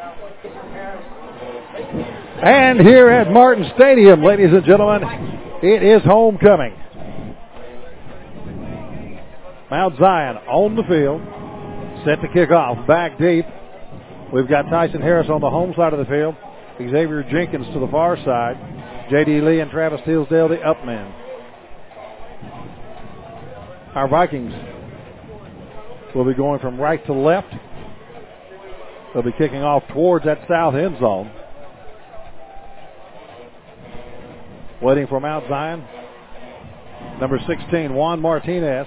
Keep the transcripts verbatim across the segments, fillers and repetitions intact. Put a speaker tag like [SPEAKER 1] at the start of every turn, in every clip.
[SPEAKER 1] And here at Martin Stadium, ladies and gentlemen, it is homecoming. Mount Zion on the field, set to kick off, back deep. We've got Tyson Harris on the home side of the field, Xavier Jenkins to the far side, J D Lee and Travis Hillsdale the up men. Our Vikings will be going from right to left. They'll be kicking off towards that south end zone. Waiting for Mount Zion, number sixteen, Juan Martinez.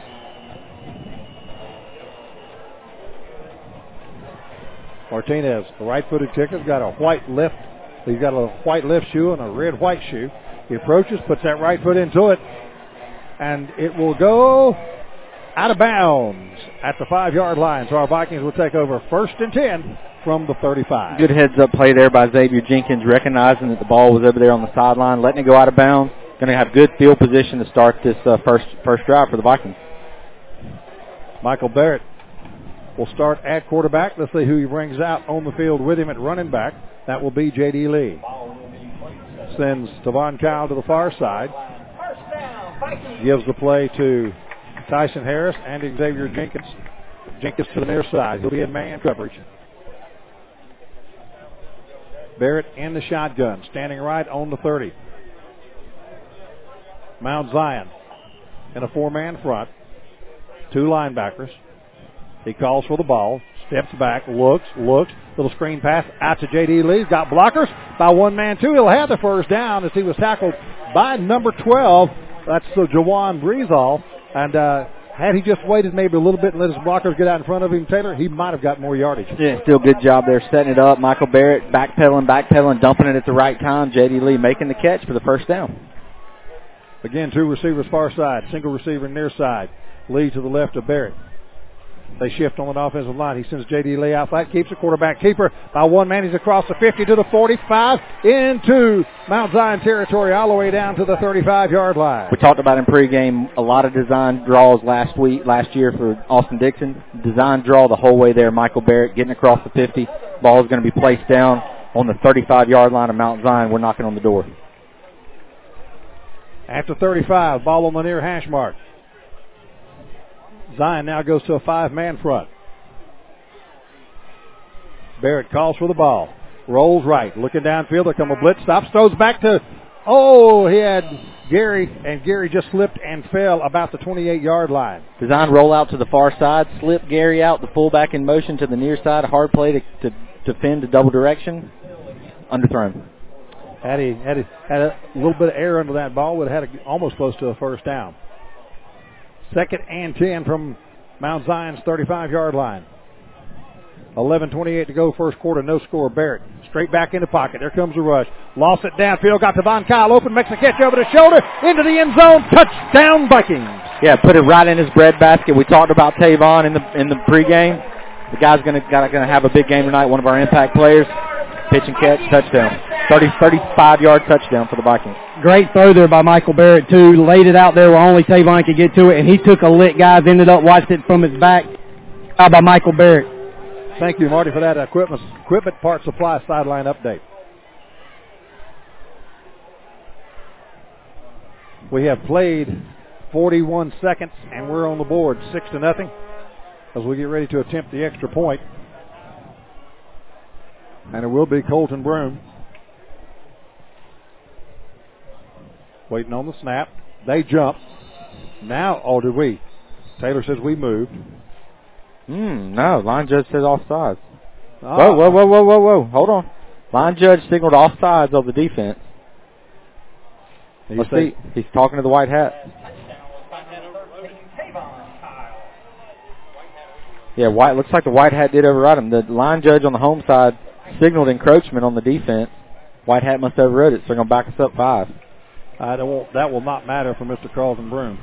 [SPEAKER 1] Martinez, the right-footed kicker, got a white left. He's got a white left shoe and a red white shoe. He approaches, puts that right foot into it, and it will go out of bounds at the five-yard line. So our Vikings will take over first and ten from the thirty-five.
[SPEAKER 2] Good heads-up play there by Xavier Jenkins, recognizing that the ball was over there on the sideline, letting it go out of bounds. Going to have good field position to start this uh, first first drive for the Vikings.
[SPEAKER 1] Michael Barrett will start at quarterback. Let's see who he brings out on the field with him at running back. That will be J D Lee. Sends Tavon Kyle to the far side. Gives the play to Tyson Harris and Xavier Jenkins. Jenkins to the near side. He'll be in man coverage. Barrett in the shotgun, standing right on the thirty. Mount Zion in a four-man front. Two linebackers. He calls for the ball, steps back, looks, looks. Little screen pass out to J D Lee. He's got blockers by one man, two. He'll have the first down as he was tackled by number twelve. That's uh, Jawan Breezall. And uh, had he just waited maybe a little bit and let his blockers get out in front of him, Taylor, he might have got more yardage.
[SPEAKER 2] Yeah, still good job there setting it up. Michael Barrett backpedaling, backpedaling, dumping it at the right time. J D Lee making the catch for the first down.
[SPEAKER 1] Again, two receivers far side, single receiver near side. Lee to the left of Barrett. They shift on an offensive line. He sends J D Lee out flat, keeps the quarterback keeper by one man. He's across the fifty to the forty-five into Mount Zion territory all the way down to the thirty-five-yard line.
[SPEAKER 2] We talked about in pregame a lot of design draws last week, last year for Austin Dixon. Design draw the whole way there. Michael Barrett getting across the fifty. Ball is going to be placed down on the thirty-five-yard line of Mount Zion. We're knocking on the door.
[SPEAKER 1] After thirty-five, ball on the near hash mark. Zion now goes to a five-man front. Barrett calls for the ball. Rolls right. Looking downfield. There come a blitz. Stops. Throws back to, oh, he had Gary, and Gary just slipped and fell about the twenty-eight-yard line.
[SPEAKER 2] Design roll out to the far side. Slip Gary out. The fullback in motion to the near side. A hard play to, to defend to double direction. Underthrown.
[SPEAKER 1] Had he had, he, had a little bit of air under that ball, would have had a, almost close to a first down. Second and ten from Mount Zion's thirty-five-yard line. eleven twenty-eight to go, first quarter, no score. Barrett straight back in the pocket. There comes the rush. Lost it downfield, got Tavon Kyle open, makes a catch over the shoulder, into the end zone. Touchdown, Vikings.
[SPEAKER 2] Yeah, put it right in his breadbasket. We talked about Tavon in the in the pregame. The guy's going to going to have a big game tonight, one of our impact players. Pitch and catch, touchdown. thirty, thirty-five-yard touchdown for the Vikings.
[SPEAKER 3] Great throw there by Michael Barrett, too. Laid it out there where only Tavon could get to it, and he took a lick, guys. Ended up watched it from his back. How by Michael Barrett.
[SPEAKER 1] Thank you, Marty, for that equipment, equipment part supply sideline update. We have played forty-one seconds, and we're on the board six to nothing as we get ready to attempt the extra point. And it will be Colton Broom. Waiting on the snap. They jump. Now, oh, did we? Taylor says we moved.
[SPEAKER 2] Hmm, no, line judge says offsides.
[SPEAKER 1] Oh.
[SPEAKER 2] Whoa, whoa, whoa, whoa, whoa, whoa. Hold on. Line judge signaled offsides of the defense. Let's see. He's talking to the white hat. Yeah, white. Looks like the white hat did override him. The line judge on the home side signaled encroachment on the defense. White hat must have overrode it, so they're going to back us up five.
[SPEAKER 1] Uh, that, will, that will not matter for Mister Carlton Broom.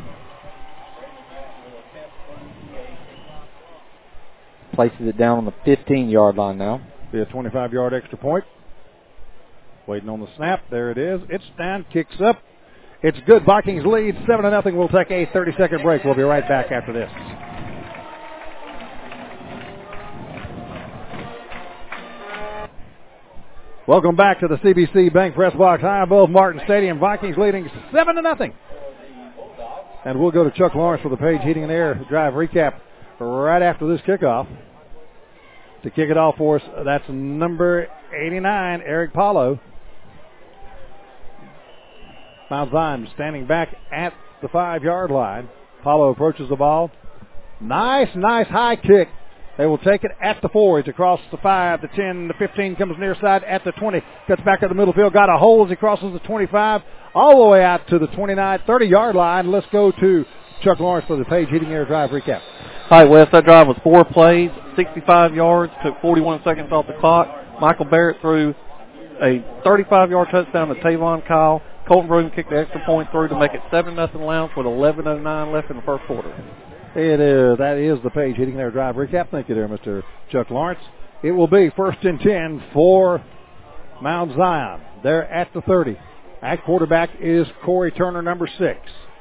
[SPEAKER 2] Places it down on the fifteen-yard line now.
[SPEAKER 1] Be a twenty-five-yard extra point. Waiting on the snap. There it is. It's down, kicks up. It's good. Vikings lead seven to nothing. We'll take a thirty-second break. We'll be right back after this. Welcome back to the C B C Bank Press Box high above Martin Stadium. Vikings leading seven to nothing. And we'll go to Chuck Lawrence for the Page Heating and Air Drive recap right after this kickoff. To kick it off for us, that's number eighty-nine, Eric Paulo. Mount Zion standing back at the five-yard line. Paulo approaches the ball. Nice, nice high kick. They will take it at the four. It's across the five, the ten, the fifteen, comes near side at the twenty. Cuts back at the middle field. Got a hole as he crosses the twenty-five. All the way out to the twenty-nine, thirty-yard line. Let's go to Chuck Lawrence for the Page Heating Air Drive recap.
[SPEAKER 4] All right, Wes, that drive was four plays, sixty-five yards, took forty-one seconds off the clock. Michael Barrett threw a thirty-five-yard touchdown to Tavon Kyle. Colton Broom kicked the extra point through to make it seven nothing Lounge with eleven oh nine left in the first quarter.
[SPEAKER 1] It is. That is the Page Heating Air Drive recap. Thank you there, Mister Chuck Lawrence. It will be first and ten for Mount Zion. They're at the thirty. At quarterback is Corey Turner, number six.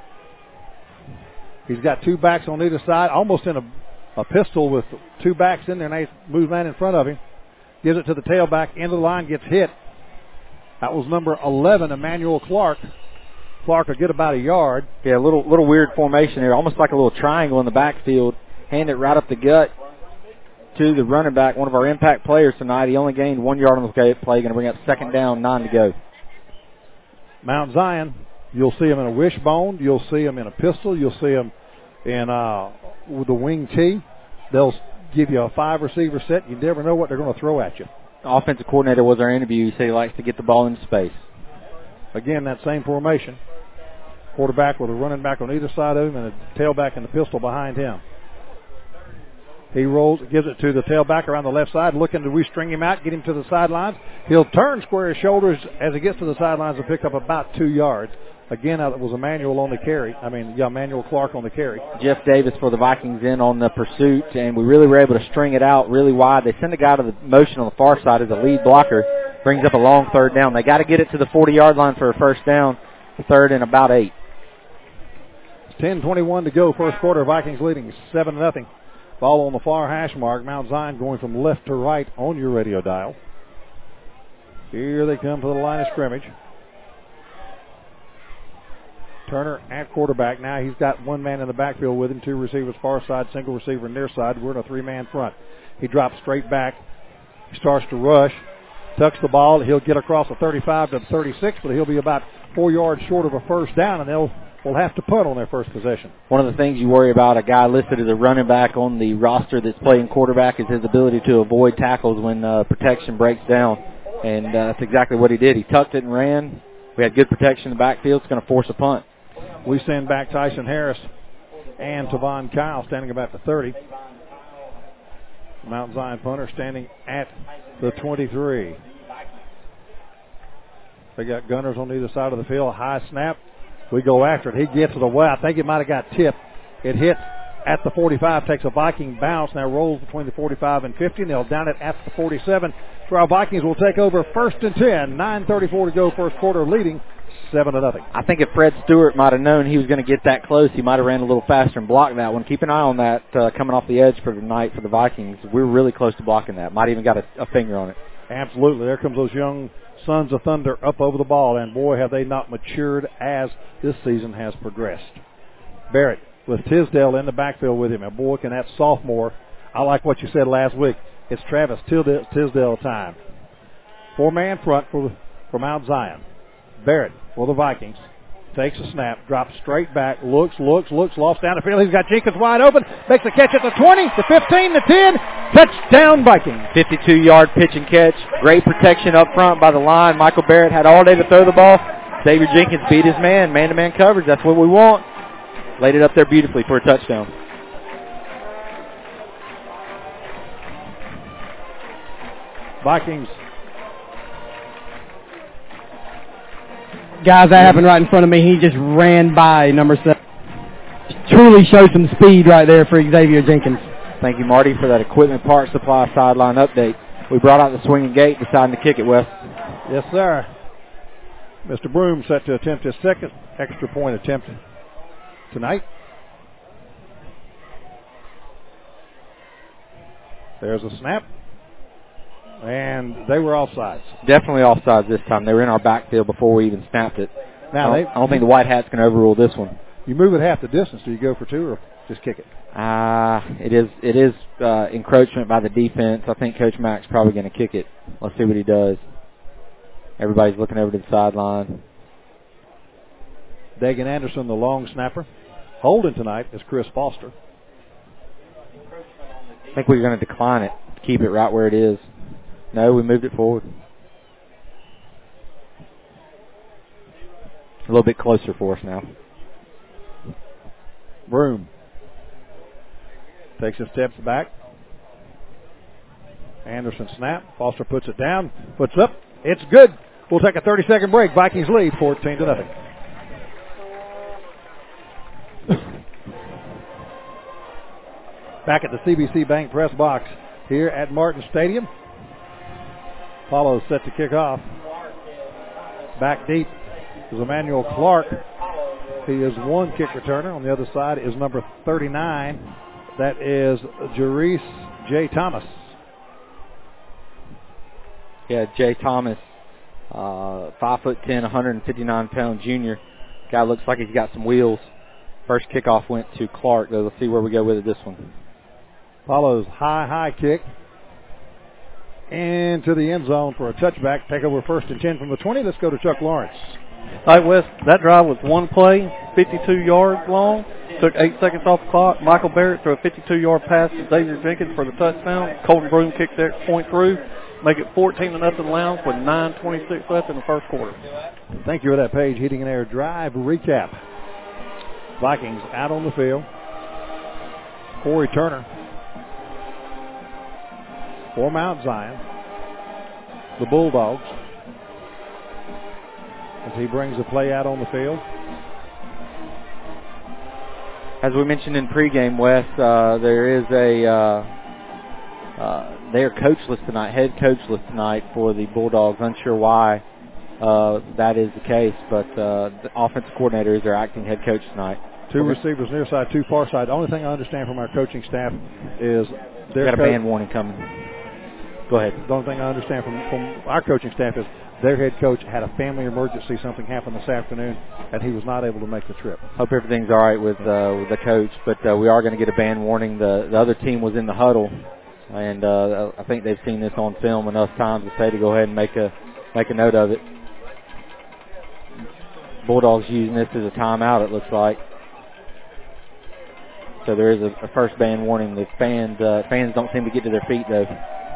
[SPEAKER 1] He's got two backs on either side, almost in a, a pistol with two backs in there, and he moves man in front of him. Gives it to the tailback, into the line, gets hit. That was number eleven, Emmanuel Clark. Clark will get about a yard.
[SPEAKER 2] Yeah, a little little weird formation there, almost like a little triangle in the backfield. Hand it right up the gut to the running back, one of our impact players tonight. He only gained one yard on the play, going to bring up second down, nine to go.
[SPEAKER 1] Mount Zion, you'll see him in a wishbone. You'll see him in a pistol. You'll see him in uh, with the wing T. They'll give you a five receiver set. You never know what they're going to throw at you.
[SPEAKER 2] The offensive coordinator was our interview. He said he likes to get the ball into space.
[SPEAKER 1] Again, that same formation. Quarterback with a running back on either side of him and a tailback and the pistol behind him. He rolls, gives it to the tailback around the left side, looking to restring him out, get him to the sidelines. He'll turn square his shoulders as he gets to the sidelines and pick up about two yards. Again, that was Emmanuel on the carry. I mean, yeah, Emmanuel Clark on the carry.
[SPEAKER 2] Jeff Davis for the Vikings in on the pursuit, and we really were able to string it out really wide. They send a guy to the motion on the far side as a lead blocker. Brings up a long third down. They got to get it to the forty-yard line for a first down. Third and about eight.
[SPEAKER 1] ten twenty-one to go, first quarter. Vikings leading seven to nothing. Ball on the far hash mark. Mount Zion going from left to right on your radio dial. Here they come to the line of scrimmage. Turner at quarterback. Now he's got one man in the backfield with him, two receivers far side, single receiver near side. We're in a three-man front. He drops straight back. He starts to rush. Tucks the ball. He'll get across the thirty-five to the thirty-six, but he'll be about four yards short of a first down, and they'll will have to punt on their first possession.
[SPEAKER 2] One of the things you worry about a guy listed as a running back on the roster that's playing quarterback is his ability to avoid tackles when uh, protection breaks down, and uh, that's exactly what he did. He tucked it and ran. We had good protection in the backfield. It's going to force a punt.
[SPEAKER 1] We send back Tyson Harris and Tavon Kyle standing about the thirty. Mount Zion punter standing at the twenty-three. They got gunners on either side of the field. High snap. We go after it. He gets it away. I think it might have got tipped. It hits at the forty-five, takes a Viking bounce, now rolls between the forty-five and fifty. They'll down it at the forty-seven. So our Vikings will take over first and ten. nine thirty-four to go, first quarter, leading seven to nothing.
[SPEAKER 2] I think if Fred Stewart might have known he was going to get that close, he might have ran a little faster and blocked that one. Keep an eye on that uh, coming off the edge for tonight for the Vikings. We were really close to blocking that. Might even got a, a finger on it.
[SPEAKER 1] Absolutely. There comes those young Sons of Thunder up over the ball, and boy, have they not matured as this season has progressed. Barrett with Tisdale in the backfield with him, and boy, can that sophomore, I like what you said last week, it's Travis Tisdale time. Four-man front for, for Mount Zion. Barrett for the Vikings. Takes a snap, drops straight back, looks, looks, looks, lost down the field. He's got Jenkins wide open, makes a catch at the twenty, the fifteen, the ten, touchdown Vikings.
[SPEAKER 2] fifty-two-yard pitch and catch, great protection up front by the line. Michael Barrett had all day to throw the ball. Xavier Jenkins beat his man, man-to-man coverage. That's what we want. Laid it up there beautifully for a touchdown.
[SPEAKER 1] Vikings.
[SPEAKER 3] Guys, that happened right in front of me. He just ran by number seven. Truly showed some speed right there for Xavier Jenkins.
[SPEAKER 2] Thank you, Marty, for that equipment parts supply sideline update. We brought out the swinging gate, deciding to kick it, Wes.
[SPEAKER 1] Yes, sir. Mister Broom set to attempt his second extra point attempt tonight. There's a snap. And they were offsides.
[SPEAKER 2] Definitely offsides this time. They were in our backfield before we even snapped it.
[SPEAKER 1] Now
[SPEAKER 2] I,
[SPEAKER 1] they,
[SPEAKER 2] don't, I don't think the White Hats can overrule this one.
[SPEAKER 1] You move it half the distance. Do you go for two or just kick it?
[SPEAKER 2] Uh, it is it is uh, encroachment by the defense. I think Coach Mack's probably going to kick it. Let's see what he does. Everybody's looking over to the sideline.
[SPEAKER 1] Dagan Anderson, the long snapper. Holding tonight is Chris Foster.
[SPEAKER 2] I think we're going to decline it, keep it right where it is. No, we moved it forward. A little bit closer for us now.
[SPEAKER 1] Broom takes a steps back. Anderson snap. Foster puts it down. Puts up. It's good. We'll take a thirty-second break. Vikings lead fourteen to nothing. Back at the C B C Bank press box here at Martin Stadium. Apollo set to kick off. Back deep is Emmanuel Clark. He is one kick returner. On the other side is number thirty-nine. That is Jerice J. Thomas.
[SPEAKER 2] Yeah, Jay Thomas, uh, five foot ten, one hundred fifty-nine pound junior. Guy looks like he's got some wheels. First kickoff went to Clark, though. Let's see where we go with it this one.
[SPEAKER 1] Apollo's high, high kick into the end zone for a touchback. Take over first and ten from the twenty. Let's go to Chuck Lawrence.
[SPEAKER 4] All right, Wes, that drive was one play, fifty-two yards long. Took eight seconds off the clock. Michael Barrett threw a fifty-two yard pass to Xavier Jenkins for the touchdown. Colton Broom kicked the extra point through. Make it fourteen to nothing Lounge with nine twenty-six left in the first quarter.
[SPEAKER 1] Thank you for that page. Heating and Air drive recap. Vikings out on the field. Corey Turner for Mount Zion. The Bulldogs. As he brings the play out on the field.
[SPEAKER 2] As we mentioned in pregame, Wes, uh, there is a uh, uh, they are coachless tonight, head coachless tonight for the Bulldogs. Unsure why uh, that is the case, but uh, the offensive coordinator is their acting head coach tonight.
[SPEAKER 1] Two receivers near side, two far side. The only thing I understand from our coaching staff is
[SPEAKER 2] their got a band warning coming. Go ahead.
[SPEAKER 1] The only thing I understand from, from our coaching staff is their head coach had a family emergency. Something happened this afternoon, and he was not able to make the trip.
[SPEAKER 2] Hope everything's all right with, uh, with the coach, but uh, we are going to get a band warning. The, the other team was in the huddle, and uh, I think they've seen this on film enough times to say to go ahead and make a make a note of it. Bulldogs using this as a timeout, it looks like. So there is a, a first band warning. The fans uh, fans don't seem to get to their feet though.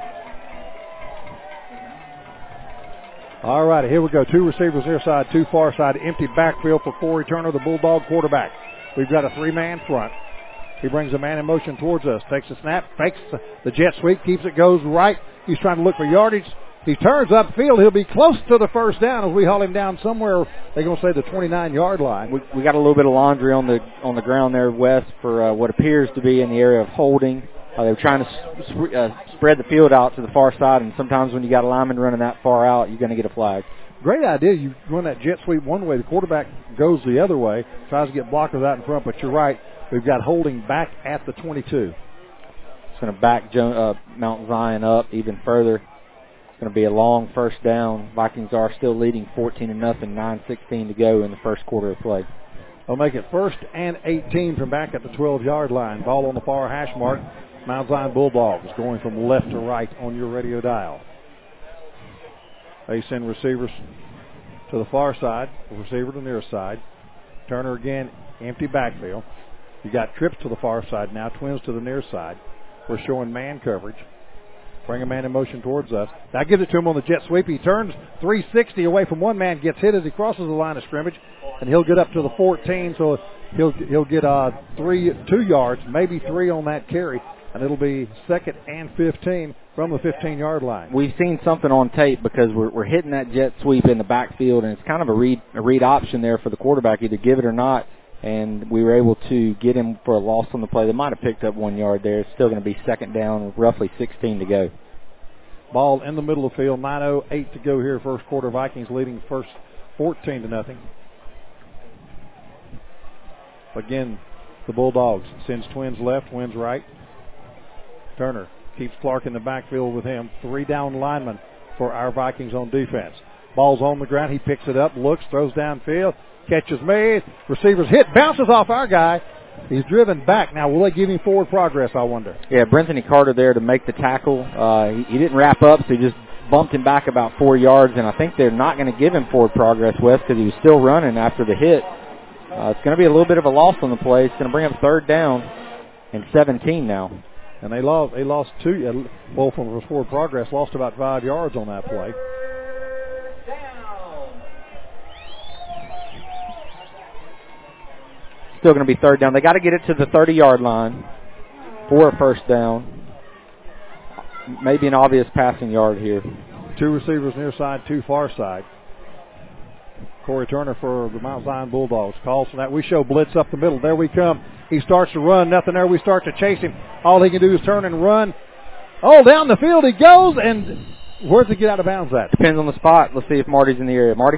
[SPEAKER 1] All righty, here we go. Two receivers near side, two far side. Empty backfield for Corey Turner, the Bulldog quarterback. We've got a three-man front. He brings a man in motion towards us. Takes a snap, fakes the jet sweep, keeps it, goes right. He's trying to look for yardage. He turns upfield. He'll be close to the first down as we haul him down somewhere. They're going to say the twenty-nine yard line.
[SPEAKER 2] We, we got a little bit of laundry on the on the ground there, West, for uh, what appears to be in the area of holding. Uh, they were trying to sp- uh, spread the field out to the far side, and sometimes when you got a lineman running that far out, you're going to get a flag.
[SPEAKER 1] Great idea. You run that jet sweep one way, the quarterback goes the other way, tries to get blockers out in front, but you're right. We've got holding back at the twenty-two.
[SPEAKER 2] It's going to back jo- uh, Mount Zion up even further. It's going to be a long first down. Vikings are still leading fourteen to nothing, nine sixteen to go in the first quarter of play.
[SPEAKER 1] They'll make it first and eighteen from back at the twelve yard line. Ball on the far hash mark. Mount Zion Bulldogs going from left to right on your radio dial. They send receivers to the far side, the receiver to the near side. Turner again, empty backfield. You got trips to the far side now, twins to the near side. We're showing man coverage. Bring a man in motion towards us. Now gives it to him on the jet sweep. He turns three sixty away from one man, gets hit as he crosses the line of scrimmage, and he'll get up to the fourteen, so he'll he'll get uh, three, two yards, maybe three on that carry, and it'll be second and fifteen from the fifteen yard line.
[SPEAKER 2] We've seen something on tape because we're, we're hitting that jet sweep in the backfield, and it's kind of a read, a read option there for the quarterback, either give it or not, and we were able to get him for a loss on the play. They might have picked up one yard there. It's still going to be second down with roughly sixteen to go.
[SPEAKER 1] Ball in the middle of the field, nine oh eight to go here, first quarter. Vikings leading first fourteen to nothing. Again, the Bulldogs sends twins left, twins right. Turner keeps Clark in the backfield with him. Three down linemen for our Vikings on defense. Ball's on the ground. He picks it up, looks, throws downfield. Catch is made. Receivers hit, bounces off our guy. He's driven back. Now, will they give him forward progress, I wonder?
[SPEAKER 2] Yeah, Brenthany Carter there to make the tackle. Uh, he, he didn't wrap up, so he just bumped him back about four yards, and I think they're not going to give him forward progress, Wes, because he was still running after the hit. Uh, it's going to be a little bit of a loss on the play. It's going to bring up third down and seventeen now.
[SPEAKER 1] And they lost, they lost two, both from forward progress, lost about five yards on that play.
[SPEAKER 2] Still going to be third down. They got to get it to the thirty-yard line for a first down. Maybe an obvious passing yard here.
[SPEAKER 1] Two receivers near side, two far side. Corey Turner for the Mount Zion Bulldogs calls for that. We show blitz up the middle. There we come. He starts to run. Nothing there. We start to chase him. All he can do is turn and run. Oh, down the field he goes. And where's he get out of bounds at?
[SPEAKER 2] Depends on the spot. Let's see if Marty's in the area. Marty?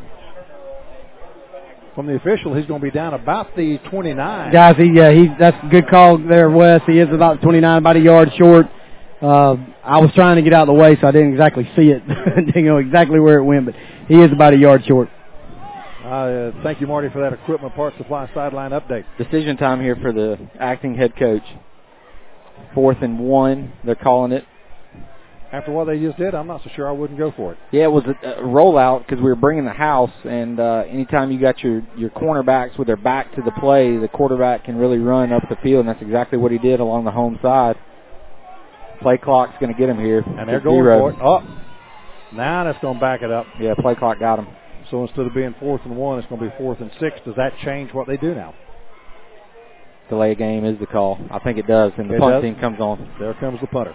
[SPEAKER 1] From the official, he's going to be down about the twenty-nine.
[SPEAKER 3] Guys, he, yeah, he, that's a good call there, Wes. He is about twenty-nine, about a yard short. Uh, I was trying to get out of the way, so I didn't exactly see it. Didn't know exactly where it went, but he is about a yard short.
[SPEAKER 1] Uh, thank you, Marty, for that equipment parts supply sideline update.
[SPEAKER 2] Decision time here for the acting head coach. Fourth and one, they're calling it.
[SPEAKER 1] After what they just did, I'm not so sure I wouldn't go for it.
[SPEAKER 2] Yeah, it was a, a rollout because we were bringing the house, and uh, anytime you got your, your cornerbacks with their back to the play, the quarterback can really run up the field, and that's exactly what he did along the home side. Play clock's going to get him here.
[SPEAKER 1] And they're going for it. Oh, now that's going to back it up.
[SPEAKER 2] Yeah, play clock got him.
[SPEAKER 1] So instead of being fourth and one, it's going to be fourth and six. Does that change what they do now?
[SPEAKER 2] Delay game is the call. I think it does, and the
[SPEAKER 1] it
[SPEAKER 2] punt
[SPEAKER 1] does.
[SPEAKER 2] team comes on.
[SPEAKER 1] There comes the punter.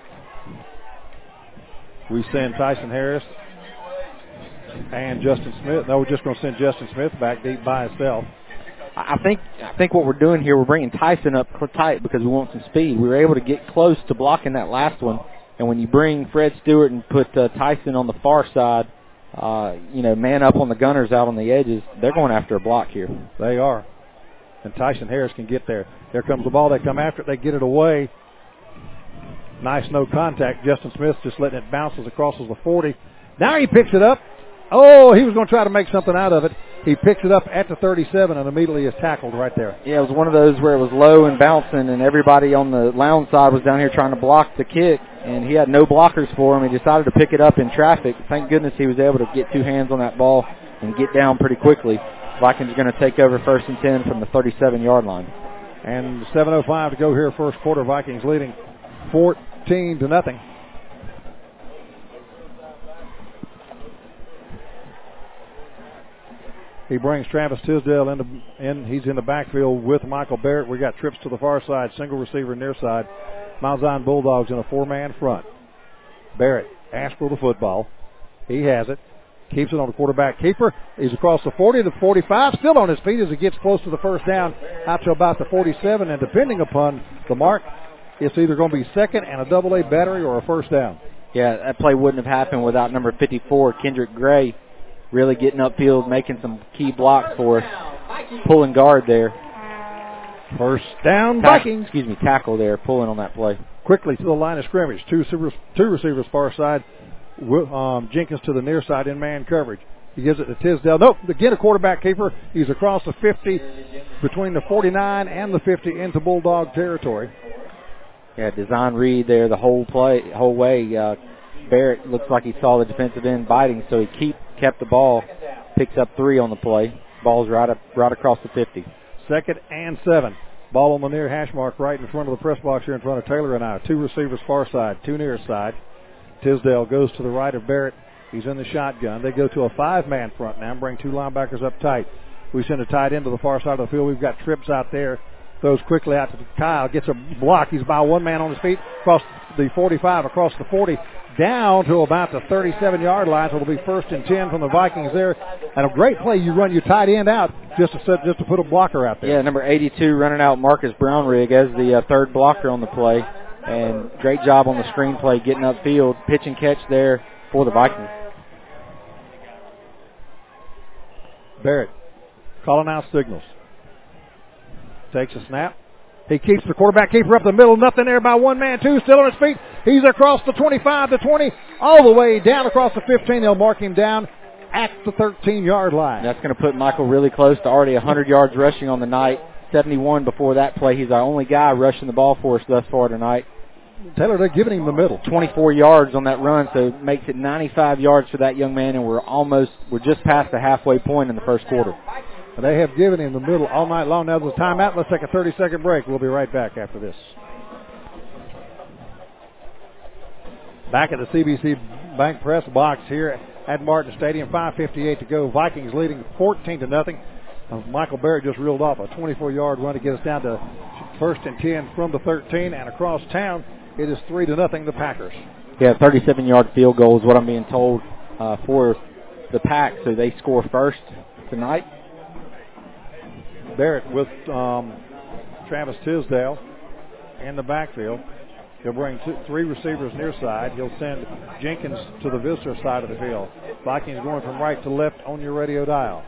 [SPEAKER 1] We send Tyson Harris and Justin Smith. No, we're just going to send Justin Smith back deep by himself.
[SPEAKER 2] I think I think what we're doing here, we're bringing Tyson up tight because we want some speed. We were able to get close to blocking that last one, and when you bring Fred Stewart and put uh, Tyson on the far side, uh, you know, man up on the gunners out on the edges, they're going after a block here.
[SPEAKER 1] They are. And Tyson Harris can get there. There comes the ball. They come after it. They get it away. Nice no contact. Justin Smith just letting it bounce as it crosses the forty. Now he picks it up. Oh, he was going to try to make something out of it. He picks it up at the thirty-seven and immediately is tackled right there.
[SPEAKER 2] Yeah, it was one of those where it was low and bouncing, and everybody on the Lowndes side was down here trying to block the kick, and he had no blockers for him. He decided to pick it up in traffic. Thank goodness he was able to get two hands on that ball and get down pretty quickly. Vikings are going to take over first and ten from the thirty-seven-yard line.
[SPEAKER 1] And seven oh five to go here, first quarter. Vikings leading fourteen to nothing. He brings Travis Tisdale into, in. He's in the backfield with Michael Barrett. We got trips to the far side, single receiver near side. Mount Zion Bulldogs in a four-man front. Barrett asks for the football. He has it. Keeps it on the quarterback keeper. He's across the forty, the forty-five, still on his feet as he gets close to the first down, out to about the forty-seven, and depending upon the mark, it's either going to be second and a double-A battery or a first down.
[SPEAKER 2] Yeah, that play wouldn't have happened without number fifty-four, Kendrick Gray, really getting upfield, making some key blocks for us, pulling guard there.
[SPEAKER 1] First down,
[SPEAKER 2] Ta-
[SPEAKER 1] Vikings.
[SPEAKER 2] Excuse me, tackle there, pulling on that play.
[SPEAKER 1] Quickly to the line of scrimmage. Two receivers, two receivers far side. Um, Jenkins to the near side in man coverage. He gives it to Tisdale. Nope, again a quarterback keeper. He's across the fifty, between the forty-nine and the fifty into Bulldog territory.
[SPEAKER 2] Yeah, design read there the whole play, whole way. Uh, Barrett looks like he saw the defensive end biting, so he keep kept the ball. Picks up three on the play. Ball's right up, right across the fifty.
[SPEAKER 1] Second and seven. Ball on the near hash mark right in front of the press box here in front of Taylor and I. Two receivers far side, two near side. Tisdale goes to the right of Barrett. He's in the shotgun. They go to a five-man front now and bring two linebackers up tight. We send a tight end to the far side of the field. We've got trips out there. Throws quickly out to Kyle. Gets a block. He's by one man on his feet. Across the forty-five, across the forty, down to about the thirty-seven-yard line. So it'll be first and ten from the Vikings there. And a great play. You run your tight end out just to set, just to put a blocker out there.
[SPEAKER 2] Yeah, number eighty-two running out Marcus Brownrigg as the uh, third blocker on the play. And great job on the screenplay getting upfield. Pitch and catch there for the Vikings.
[SPEAKER 1] Barrett calling out signals. Takes a snap. He keeps the quarterback keeper up the middle. Nothing there by one man, two. Still on his feet. He's across the twenty-five, the twenty, all the way down across the fifteen. They'll mark him down at the thirteen-yard line.
[SPEAKER 2] That's going to put Michael really close to already one hundred yards rushing on the night. seventy-one before that play. He's our only guy rushing the ball for us thus far tonight.
[SPEAKER 1] Taylor, they're giving him the middle.
[SPEAKER 2] twenty-four yards on that run, so it makes it ninety-five yards for that young man, and we're almost, we're just past the halfway point in the first quarter.
[SPEAKER 1] They have given him the middle all night long. Now there's a timeout. Let's take a thirty-second break. We'll be right back after this. Back at the C B C Bank press box here at Martin Stadium. five fifty-eight to go. Vikings leading fourteen to nothing. Uh, Michael Barrett just reeled off a twenty-four-yard run to get us down to first and ten from the thirteen. And across town, it is three to nothing the Packers.
[SPEAKER 2] Yeah, thirty-seven-yard field goal is what I'm being told uh, for the Pack, so they score first tonight.
[SPEAKER 1] Barrett with um, Travis Tisdale in the backfield. He'll bring two, three receivers near side. He'll send Jenkins to the visitor side of the field. Vikings going from right to left on your radio dial.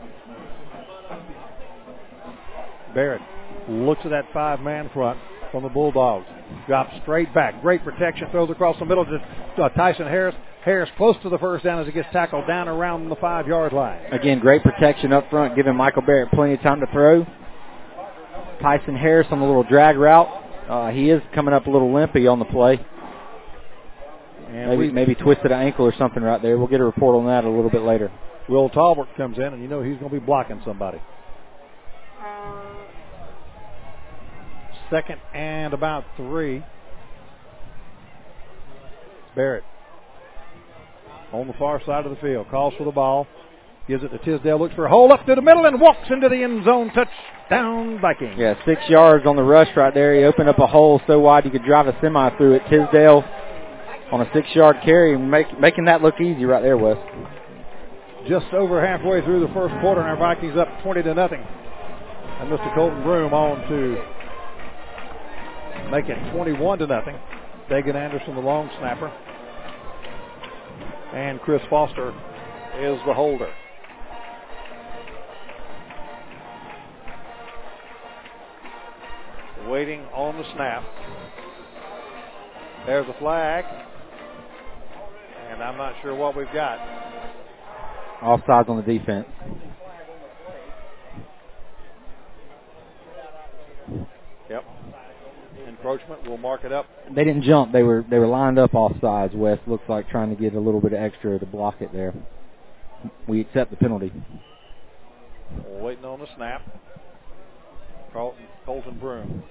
[SPEAKER 1] Barrett looks at that five-man front from the Bulldogs. Drops straight back. Great protection. Throws across the middle to uh, Tyson Harris. Harris close to the first down as he gets tackled down around the five-yard line.
[SPEAKER 2] Again, great protection up front, giving Michael Barrett plenty of time to throw. Tyson Harris on the little drag route. Uh, he is coming up a little limpy on the play. And maybe, maybe twisted an ankle or something right there. We'll get a report on that a little bit later.
[SPEAKER 1] Will Talbot comes in, and you know he's going to be blocking somebody. Second and about three. Barrett on the far side of the field. Calls for the ball. Gives it to Tisdale. Looks for a hole up to the middle and walks into the end zone. Touchdown, Vikings.
[SPEAKER 2] Yeah, six yards on the rush right there. He opened up a hole so wide you could drive a semi through it. Tisdale on a six-yard carry, make, making that look easy right there, Wes.
[SPEAKER 1] Just over halfway through the first quarter, and our Vikings up twenty to nothing. And Mister Colton Broom on to make it twenty-one to nothing. Dagan Anderson, the long snapper. And Chris Foster is the holder. Waiting on the snap. There's a flag. And I'm not sure what we've got.
[SPEAKER 2] Offsides on the defense.
[SPEAKER 1] Yep. Encroachment. We'll mark it up.
[SPEAKER 2] They didn't jump. They were they were lined up offsides, Wes. Looks like trying to get a little bit of extra to block it there. We accept the penalty.
[SPEAKER 1] Waiting on the snap. Colton, Colton Broom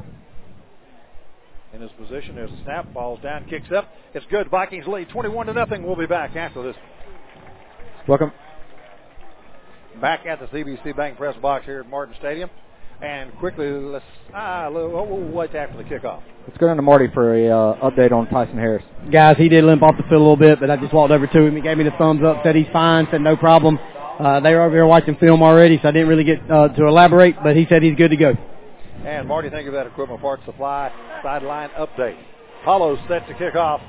[SPEAKER 1] in his position. There's a snap. Falls down. Kicks up. It's good. Vikings lead twenty-one to nothing. We'll be back after this.
[SPEAKER 2] Welcome.
[SPEAKER 1] Back at the C B C Bank press box here at Martin Stadium. And quickly, let's ah, we'll wait after the kickoff.
[SPEAKER 2] Let's go down to Marty for a uh, update on Tyson Harris.
[SPEAKER 3] Guys, he did limp off the field a little bit, but I just walked over to him. He gave me the thumbs up, said he's fine, said no problem. Uh, they were over here watching film already, so I didn't really get uh, to elaborate, but he said he's good to go.
[SPEAKER 1] And Marty, thank you for that equipment parts supply sideline update. Hollow set to kick off.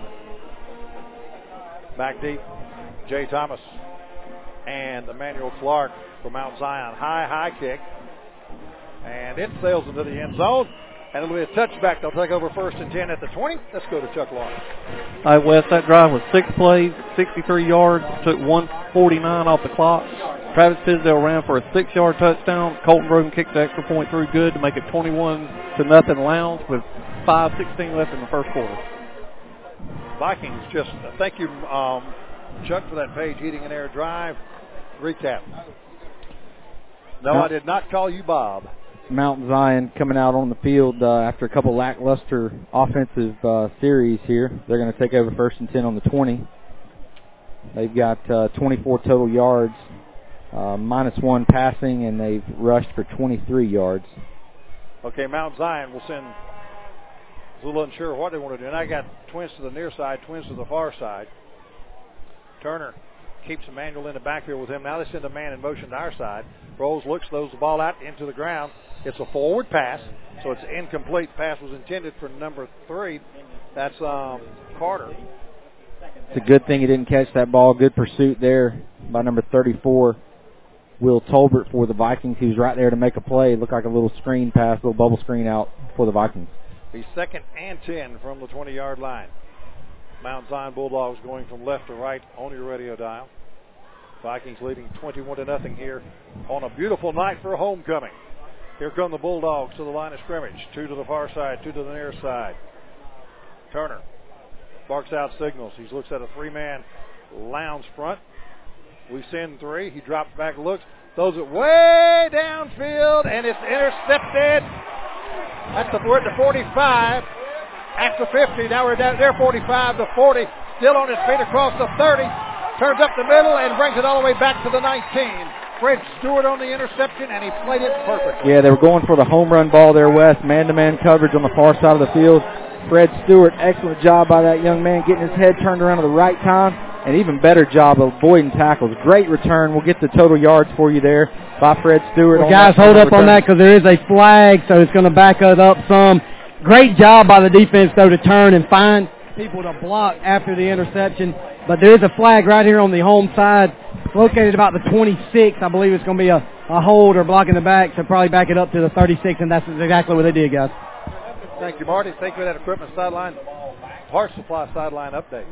[SPEAKER 1] Back deep, Jay Thomas and Emmanuel Clark from Mount Zion. High, high kick. And it sails into the end zone. And it'll be a touchback. They'll take over first and ten at the twenty. Let's go to Chuck Lawrence.
[SPEAKER 4] All right, Wes, that drive was six plays, sixty-three yards, took one forty-nine off the clock. Travis Tisdale ran for a six-yard touchdown. Colton Broom kicked the extra point through good to make it twenty-one to nothing Lowndes with five sixteen left in the first quarter.
[SPEAKER 1] Vikings just, uh, thank you, um, Chuck, for that Page Heating and Air drive recap. No, I did not call you Bob.
[SPEAKER 2] Mount Zion coming out on the field uh, after a couple lackluster offensive uh, series here. They're going to take over first and ten on the twenty. They've got uh, twenty-four total yards, uh, minus one passing, and they've rushed for twenty-three yards.
[SPEAKER 1] Okay, Mount Zion will send, I was a little unsure what they want to do. And I got twins to the near side, twins to the far side. Turner keeps Emmanuel in the backfield with him. Now they send a man in motion to our side. Rolls, looks, throws the ball out into the ground. It's a forward pass, so it's incomplete. Pass was intended for number three. That's um, Carter.
[SPEAKER 2] It's a good thing he didn't catch that ball. Good pursuit there by number thirty-four, Will Tolbert for the Vikings. He was right there to make a play. It looked like a little screen pass, little bubble screen out for the Vikings.
[SPEAKER 1] He's second and ten from the twenty-yard line. Mount Zion Bulldogs going from left to right on your radio dial. Vikings leading twenty-one to nothing here on a beautiful night for homecoming. Here come the Bulldogs to the line of scrimmage. Two to the far side, two to the near side. Turner barks out signals. He looks at a three-man lounge front. We send three. He drops back, looks, throws it way downfield, and it's intercepted. That's the, we're at the forty-five. At the fifty. Now we're down there, forty-five to forty. Still on his feet across the thirty. Turns up the middle and brings it all the way back to the nineteen. Fred Stewart on the interception, and he played it perfectly.
[SPEAKER 2] Yeah, they were going for the home run ball there, Wes. Man-to-man coverage on the far side of the field. Fred Stewart, excellent job by that young man, getting his head turned around at the right time. An even better job of avoiding tackles. Great return. We'll get the total yards for you there by Fred Stewart.
[SPEAKER 3] Well, guys, hold up on that because there is a flag, so it's going to back it up some. Great job by the defense, though, to turn and find people to block after the interception. But there is a flag right here on the home side. It's located about the twenty-six. I believe it's going to be a, a hold or block in the back, so probably back it up to the thirty-six, and that's exactly what they did, guys.
[SPEAKER 1] Thank you, Marty. Thank you for that equipment sideline, Parts Supply sideline update.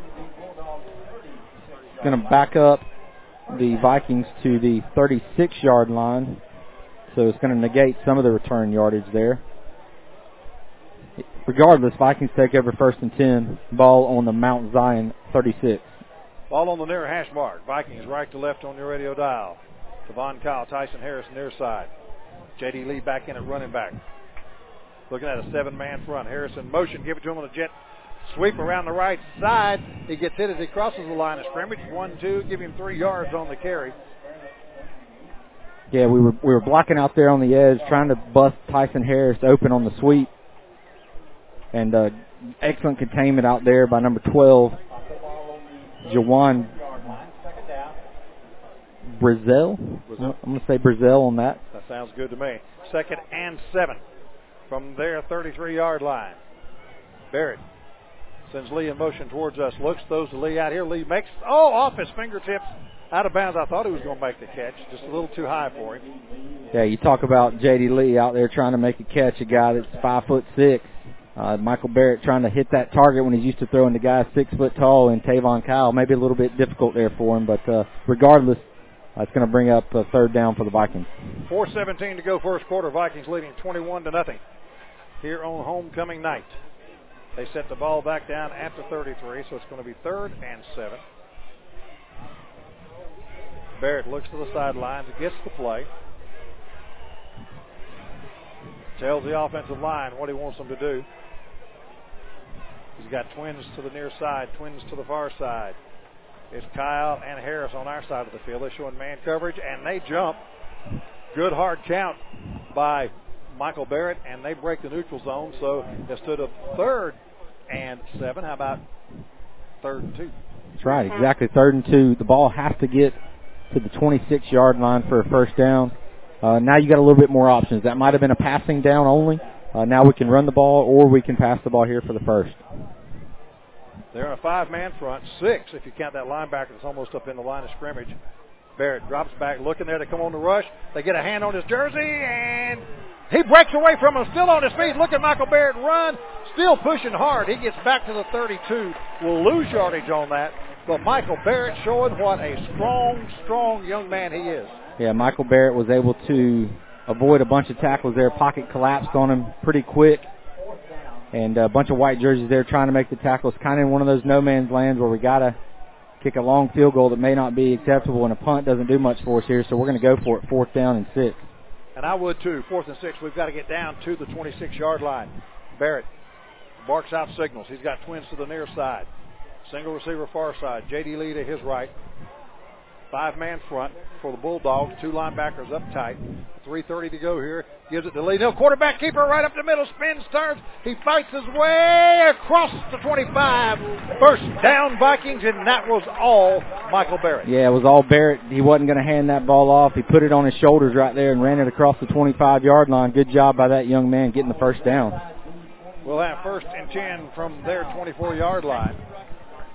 [SPEAKER 2] Going to back up the Vikings to the thirty-six-yard line, so it's going to negate some of the return yardage there. Regardless, Vikings take over first and ten. Ball on the Mount Zion thirty-six.
[SPEAKER 1] Ball on the near hash mark. Vikings right to left on your radio dial. Devon Kyle, Tyson Harris near side. J D Lee back in at running back. Looking at a seven-man front. Harris in motion. Give it to him on a jet sweep around the right side. He gets hit as he crosses the line of scrimmage. One, two. Give him three yards on the carry.
[SPEAKER 2] Yeah, we were we were blocking out there on the edge, trying to bust Tyson Harris open on the sweep. And uh, excellent containment out there by number twelve, Jawan Brazil. I'm going to say Brazil on that.
[SPEAKER 1] That sounds good to me. Second and seven from their thirty-three-yard line. Barrett sends Lee in motion towards us. Looks, throws to Lee out here. Lee makes, oh, off his fingertips. Out of bounds. I thought he was going to make the catch. Just a little too high for him.
[SPEAKER 2] Yeah, you talk about J D Lee out there trying to make a catch, a guy that's five foot six. Uh, Michael Barrett trying to hit that target when he's used to throwing the guy six foot tall and Tavon Kyle. Maybe a little bit difficult there for him, but uh, regardless, uh, it's going to bring up a third down for the Vikings.
[SPEAKER 1] four seventeen to go first quarter. Vikings leading twenty-one to nothing here on homecoming night. They set the ball back down at the thirty-three, so it's going to be third and seven. Barrett looks to the sidelines, gets the play. Tells the offensive line what he wants them to do. He's got twins to the near side, twins to the far side. It's Kyle and Harris on our side of the field. They're showing man coverage, and they jump. Good hard count by Michael Barrett, and they break the neutral zone, so it stood up third and seven. How about third and two?
[SPEAKER 2] That's right, exactly, third and two. The ball has to get to the twenty-six-yard line for a first down. Uh, now you got a little bit more options. That might have been a passing down only. Uh, now we can run the ball, or we can pass the ball here for the first.
[SPEAKER 1] They're in a five-man front, six if you count that linebacker that's almost up in the line of scrimmage. Barrett drops back, looking there to come on the rush. They get a hand on his jersey, and he breaks away from him, still on his feet. Look at Michael Barrett run, still pushing hard. He gets back to the thirty-two. We'll lose yardage on that, but Michael Barrett showing what a strong, strong young man he is.
[SPEAKER 2] Yeah, Michael Barrett was able to avoid a bunch of tackles there. Pocket collapsed on him pretty quick. And a bunch of white jerseys there trying to make the tackles. Kind of in one of those no man's lands where we got to kick a long field goal that may not be acceptable, and a punt doesn't do much for us here. So we're going to go for it, fourth down and six.
[SPEAKER 1] And I would too. Fourth and six, we've got to get down to the twenty-six-yard line. Barrett barks out signals. He's got twins to the near side. Single receiver far side. J D Lee to his right. Five-man front for the Bulldogs. Two linebackers up tight. three thirty to go here. Gives it to Lee. No, quarterback keeper right up the middle. Spins, turns. He fights his way across the twenty-five. First down, Vikings, and that was all Michael Barrett.
[SPEAKER 2] Yeah, it was all Barrett. He wasn't going to hand that ball off. He put it on his shoulders right there and ran it across the twenty-five-yard line. Good job by that young man getting the first down.
[SPEAKER 1] We'll have first and ten from their twenty-four-yard line.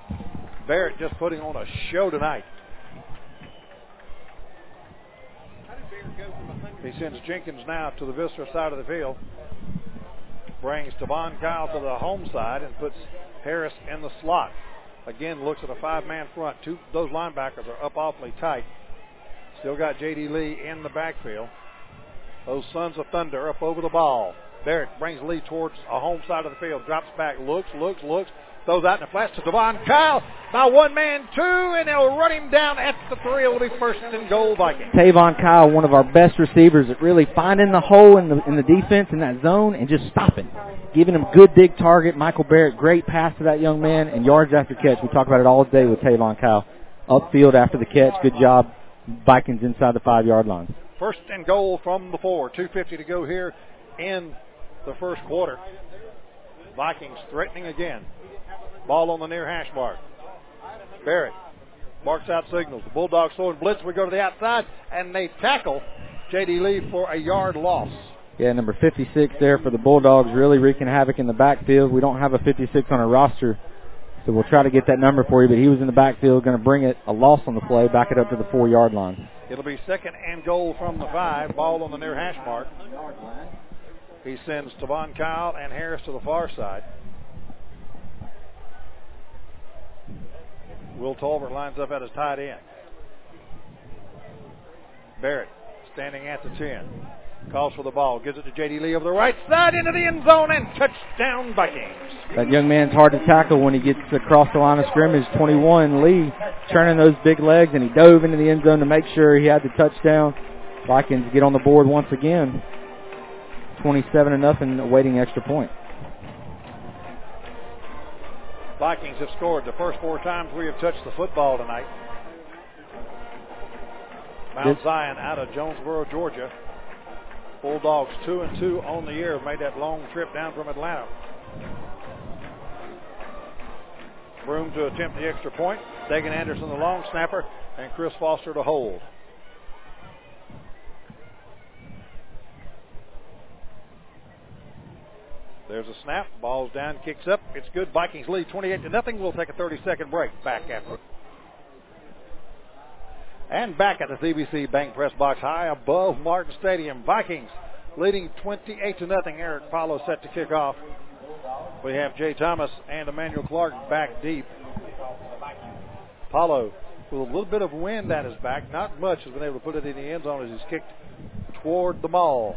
[SPEAKER 1] Barrett just putting on a show tonight. He sends Jenkins now to the visitor side of the field. Brings Tavon Kyle to the home side and puts Harris in the slot. Again, looks at a five-man front. Two those linebackers are up awfully tight. Still got J D. Lee in the backfield. Those Sons of Thunder up over the ball. Barrett brings Lee towards a home side of the field. Drops back, looks, looks, looks. Throws out in the flats to Tavon Kyle. By one man, two, and they'll run him down at the three. It will be first and goal Vikings.
[SPEAKER 2] Tavon Kyle, one of our best receivers at really finding the hole in the in the defense in that zone and just stopping. Giving him good big target. Michael Barrett, great pass to that young man, and yards after catch. We talk about it all day with Tavon Kyle. Upfield after the catch, good job. Vikings inside the five-yard line.
[SPEAKER 1] First and goal from the four. two fifty to go here in the first quarter. Vikings threatening again. Ball on the near hash mark. Barrett marks out signals. The Bulldogs throwing blitz. We go to the outside, and they tackle J D. Lee for a yard loss.
[SPEAKER 2] Yeah, number fifty-six there for the Bulldogs, really wreaking havoc in the backfield. We don't have a fifty-six on our roster, so we'll try to get that number for you, but he was in the backfield, going to bring it, a loss on the play, back it up to the four-yard line.
[SPEAKER 1] It'll be second and goal from the five. Ball on the near hash mark. He sends Tavon Kyle and Harris to the far side. Will Tolbert lines up at his tight end. Barrett standing at the ten. Calls for the ball. Gives it to J D. Lee over the right side into the end zone and touchdown Vikings.
[SPEAKER 2] That young man's hard to tackle when he gets across the line of scrimmage. twenty-one, Lee turning those big legs, and he dove into the end zone to make sure he had the touchdown. Vikings get on the board once again. twenty-seven to nothing, awaiting extra point.
[SPEAKER 1] Vikings have scored the first four times we have touched the football tonight. Mount
[SPEAKER 2] This,
[SPEAKER 1] Zion out of Jonesboro, Georgia. Bulldogs two and two on the year. Made that long trip down from Atlanta. Broom to attempt the extra point. Dagan Anderson, the long snapper, and Chris Foster to hold. There's a snap. Ball's down, kicks up. It's good. Vikings lead twenty-eight to nothing. We'll take a thirty-second break. Back after. And back at the C B C Bank Press Box high above Martin Stadium. Vikings leading twenty-eight to nothing. Eric Paulo set to kick off. We have Jay Thomas and Emmanuel Clark back deep. Paulo with a little bit of wind at his back. Not much. Has been able to put it in the end zone as he's kicked toward the ball.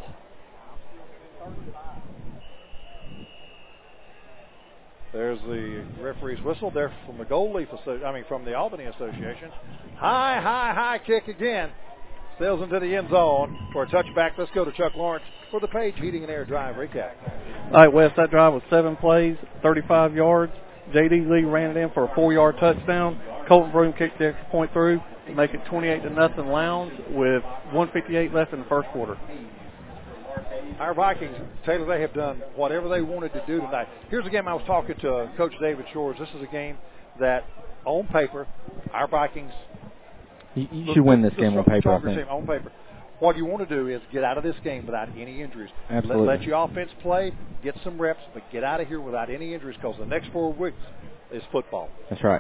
[SPEAKER 1] There's the referee's whistle there from the Gold Leaf, I mean from the Albany Association. High, high, high kick again. Sails into the end zone for a touchback. Let's go to Chuck Lawrence for the Page Heating and Air Drive recap.
[SPEAKER 4] All right, Wes, that drive was seven plays, thirty-five yards. J D. Lee ran it in for a four-yard touchdown. Colton Broom kicked the extra point through, make it twenty-eight to nothing Lowndes with one fifty-eight left in the first quarter.
[SPEAKER 1] Our Vikings, Taylor, they have done whatever they wanted to do tonight. Here's a game I was talking to Coach David Shores. This is a game that, on paper, our Vikings...
[SPEAKER 2] You, you should win this game on paper, I think.
[SPEAKER 1] On paper. What you want to do is get out of this game without any injuries.
[SPEAKER 2] Absolutely.
[SPEAKER 1] Let, let your offense play, get some reps, but get out of here without any injuries because the next four weeks is football.
[SPEAKER 2] That's right.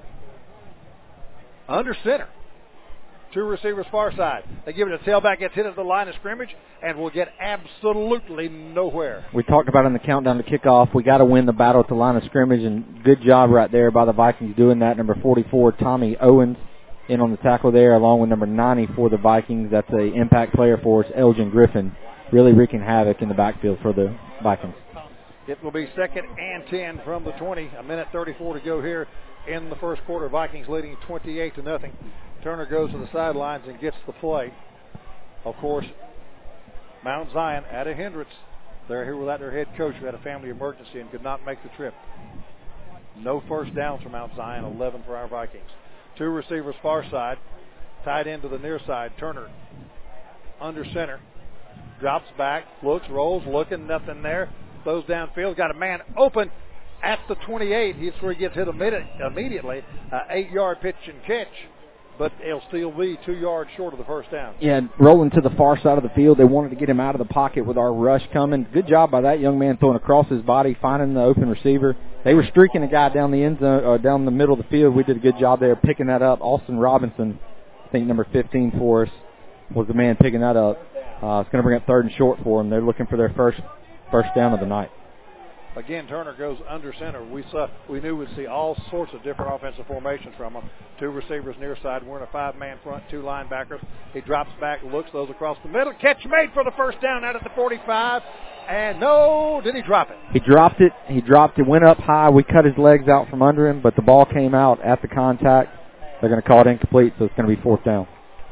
[SPEAKER 1] Under center. Two receivers far side. They give it a tailback, gets hit at the line of scrimmage, and will get absolutely nowhere.
[SPEAKER 2] We talked about in the countdown to kickoff, we got to win the battle at the line of scrimmage, and good job right there by the Vikings doing that. Number forty-four, Tommy Owens, in on the tackle there, along with number ninety for the Vikings. That's an impact player for us, Elgin Griffin, really wreaking havoc in the backfield for the Vikings.
[SPEAKER 1] It will be second and ten from the twenty. A minute thirty-four to go here in the first quarter. Vikings leading twenty-eight to nothing. Turner goes to the sidelines and gets the play. Of course, Mount Zion at a hindrance. They're here without their head coach who had a family emergency and could not make the trip. No first downs for Mount Zion, eleven for our Vikings. Two receivers far side, tied into the near side. Turner under center, drops back, looks, rolls, looking, nothing there. Throws downfield, got a man open at the twenty-eight. That's where he gets hit immediately. Uh, eight-yard pitch and catch. But it'll still be two yards short of the first down.
[SPEAKER 2] Yeah, rolling to the far side of the field. They wanted to get him out of the pocket with our rush coming. Good job by that young man throwing across his body, finding the open receiver. They were streaking a guy down the end zone, or down the middle of the field. We did a good job there picking that up. Austin Robinson, I think number fifteen for us, was the man picking that up. Uh, it's going to bring up third and short for them. They're looking for their first first down of the night.
[SPEAKER 1] Again, Turner goes under center. We saw, we knew we'd see all sorts of different offensive formations from him. Two receivers near side. We're in a five-man front, two linebackers. He drops back, looks, those across the middle. Catch made for the first down out at the forty-five. And no, did he drop it?
[SPEAKER 2] He dropped it. He dropped it, went up high. We cut his legs out from under him, but the ball came out at the contact. They're going to call it incomplete, so it's going to be fourth down.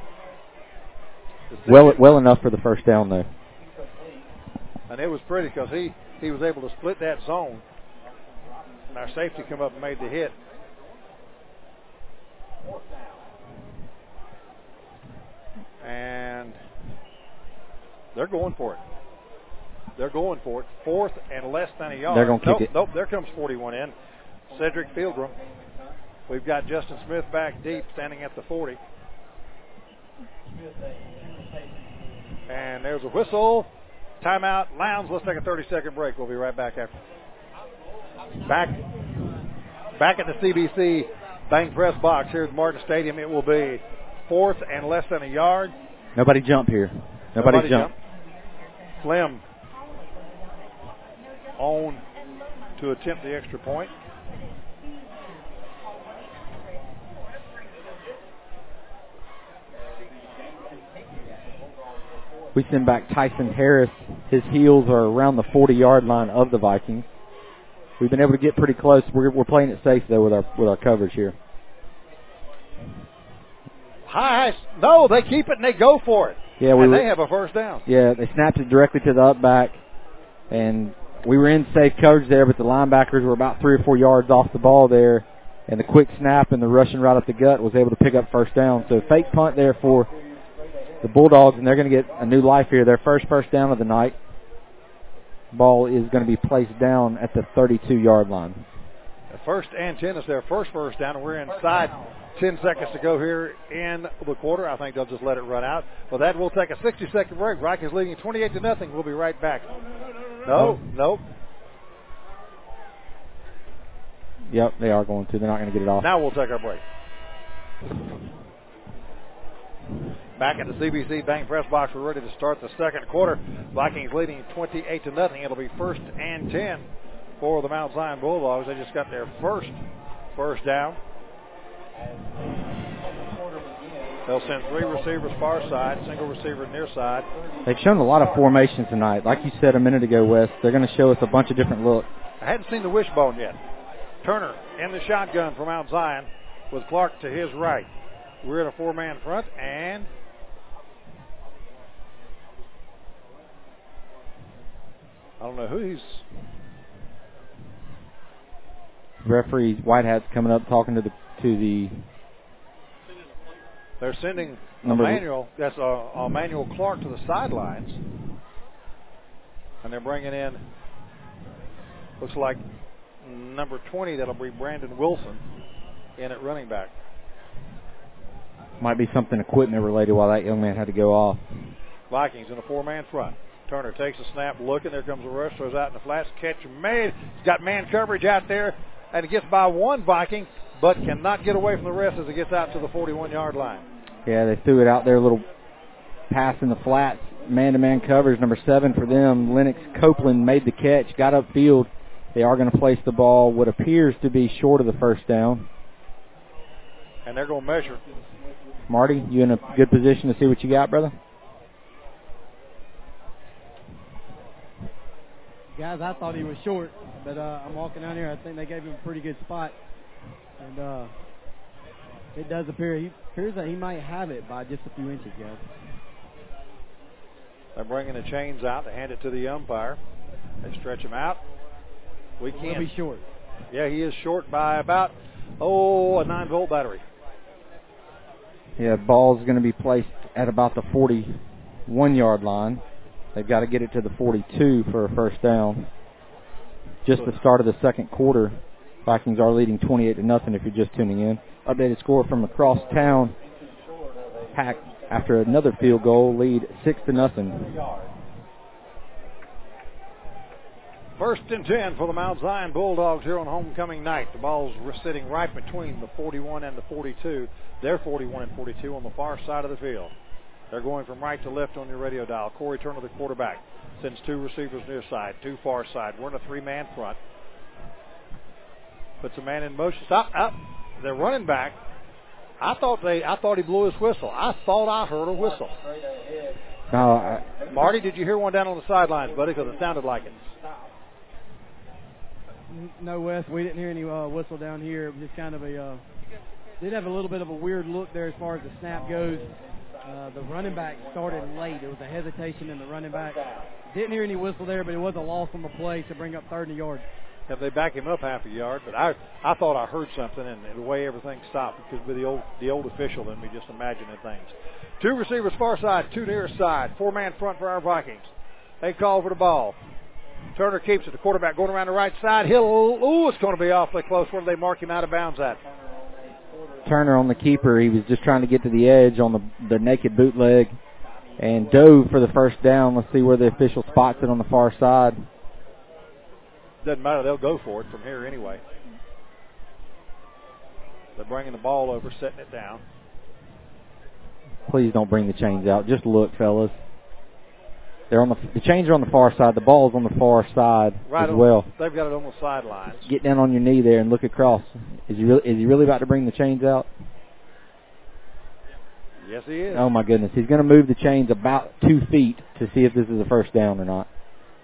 [SPEAKER 2] Well, well enough for the first down, though.
[SPEAKER 1] And it was pretty because he, he was able to split that zone. And our safety come up and made the hit. And they're going for it. They're going for it. Fourth and less than a yard.
[SPEAKER 2] They're going to
[SPEAKER 1] nope,
[SPEAKER 2] kick it.
[SPEAKER 1] Nope, there comes forty-one in. Cedric Fieldrum. We've got Justin Smith back deep, standing at the forty. And there's a whistle. Timeout. Lowndes. Let's take a thirty-second break. We'll be right back after. Back, back at the C B C Bank Press box here at Martin Stadium. It will be fourth and less than a yard.
[SPEAKER 2] Nobody jump here. Nobody,
[SPEAKER 1] Nobody
[SPEAKER 2] jump.
[SPEAKER 1] jump. Slim on to attempt the extra point.
[SPEAKER 2] We send back Tyson Harris. His heels are around the forty-yard line of the Vikings. We've been able to get pretty close. We're, we're playing it safe, though, with our with our coverage here.
[SPEAKER 1] High. No, they keep it and they go for it.
[SPEAKER 2] Yeah, we
[SPEAKER 1] and
[SPEAKER 2] were,
[SPEAKER 1] they have a first down.
[SPEAKER 2] Yeah, they snapped it directly to the up back, and we were in safe coverage there, but the linebackers were about three or four yards off the ball there, and the quick snap and the rushing right up the gut was able to pick up first down. So fake punt there for the Bulldogs, and they're going to get a new life here. Their first first down of the night. Ball is going to be placed down at the thirty-two-yard line.
[SPEAKER 1] The first and ten is their first first down, and we're inside ten seconds to go here in the quarter. I think they'll just let it run out. Well, that will take a sixty-second break. Vikings leading twenty-eight to nothing. We'll be right back. No, nope.
[SPEAKER 2] Yep, they are going to. They're not going to get it off.
[SPEAKER 1] Now we'll take our break. Back at the C B C Bank Press box, we're ready to start the second quarter. Vikings leading twenty-eight to nothing. It'll be first and ten for the Mount Zion Bulldogs. They just got their first first down. They'll send three receivers far side, single receiver near side.
[SPEAKER 2] They've shown a lot of formations tonight. Like you said a minute ago, Wes, they're going to show us a bunch of different looks.
[SPEAKER 1] I hadn't seen the wishbone yet. Turner in the shotgun for Mount Zion with Clark to his right. We're in a four-man front, and I don't know who he's.
[SPEAKER 2] Referee Whitehat's coming up talking to the to the.
[SPEAKER 1] They're sending
[SPEAKER 2] Number
[SPEAKER 1] Emmanuel. That's uh, Emmanuel Clark to the sidelines, and they're bringing in. Looks like number twenty. That'll be Brandon Wilson in at running back.
[SPEAKER 2] Might be something equipment related while that young man had to go off.
[SPEAKER 1] Vikings in a four-man front. Turner takes a snap, looking. There comes a rush, throws out in the flats. Catch made. He's got man coverage out there, and it gets by one Viking, but cannot get away from the rest as it gets out to the forty-one-yard line.
[SPEAKER 2] Yeah, they threw it out there, a little pass in the flats. Man-to-man coverage, number seven for them. Lennox Copeland made the catch, got upfield. They are going to place the ball what appears to be short of the first down.
[SPEAKER 1] And they're going to measure.
[SPEAKER 2] Marty, you in a good position to see what you got, brother?
[SPEAKER 3] Guys, I thought he was short, but uh, I'm walking down here. I think they gave him a pretty good spot. And uh, it does appear he appears that he might have it by just a few inches, guys.
[SPEAKER 1] They're bringing the chains out. They hand it to the umpire. They stretch him out. We can't.
[SPEAKER 3] He'll be short.
[SPEAKER 1] Yeah, he is short by about, oh, a nine-volt battery.
[SPEAKER 2] Yeah, ball's going to be placed at about the forty-one-yard line. They've got to get it to the forty-two for a first down. Just the start of the second quarter. Vikings are leading twenty-eight to nothing if you're just tuning in. Updated score from across town. Pack, after another field goal, lead six to nothing.
[SPEAKER 1] First and ten for the Mount Zion Bulldogs here on homecoming night. The ball's sitting right between the forty-one and the forty-two. They're forty-one and forty-two on the far side of the field. They're going from right to left on your radio dial. Corey Turner, the quarterback, sends two receivers near side, two far side. We're in a three-man front. Puts a man in motion. Stop. Up. They're running back. I thought they. I thought he blew his whistle. I thought I heard a whistle.
[SPEAKER 2] No, I,
[SPEAKER 1] Marty, did you hear one down on the sidelines, buddy? Because it sounded like it.
[SPEAKER 3] No, Wes, we didn't hear any uh, whistle down here. It was just kind of a uh, did have a little bit of a weird look there as far as the snap goes. Uh, the running back started late. There was a hesitation in the running back. Didn't hear any whistle there, but it was a loss on the play to bring up third and a yard.
[SPEAKER 1] Have they back him up half a yard? But I, I thought I heard something, and the way everything stopped, it could be the old, the old official in me just imagining things. Two receivers far side, two near side, four-man front for our Vikings. They call for the ball. Turner keeps it. The quarterback going around the right side. He'll, ooh, it's going to be awfully close. Where do they mark him out of bounds at?
[SPEAKER 2] Turner on the keeper. He was just trying to get to the edge on the, the naked bootleg and dove for the first down. Let's see where the official spots it on the far side.
[SPEAKER 1] Doesn't matter. They'll go for it from here anyway. They're bringing the ball over, setting it down.
[SPEAKER 2] Please don't bring the chains out. Just look, fellas. They're on the the chains are on the far side. The ball's on the far side
[SPEAKER 1] right
[SPEAKER 2] as
[SPEAKER 1] on,
[SPEAKER 2] well.
[SPEAKER 1] They've got it on the sidelines.
[SPEAKER 2] Get down on your knee there and look across. Is he really, is he really about to bring the chains out?
[SPEAKER 1] Yes, he is.
[SPEAKER 2] Oh my goodness! He's going to move the chains about two feet to see if this is a first down or not.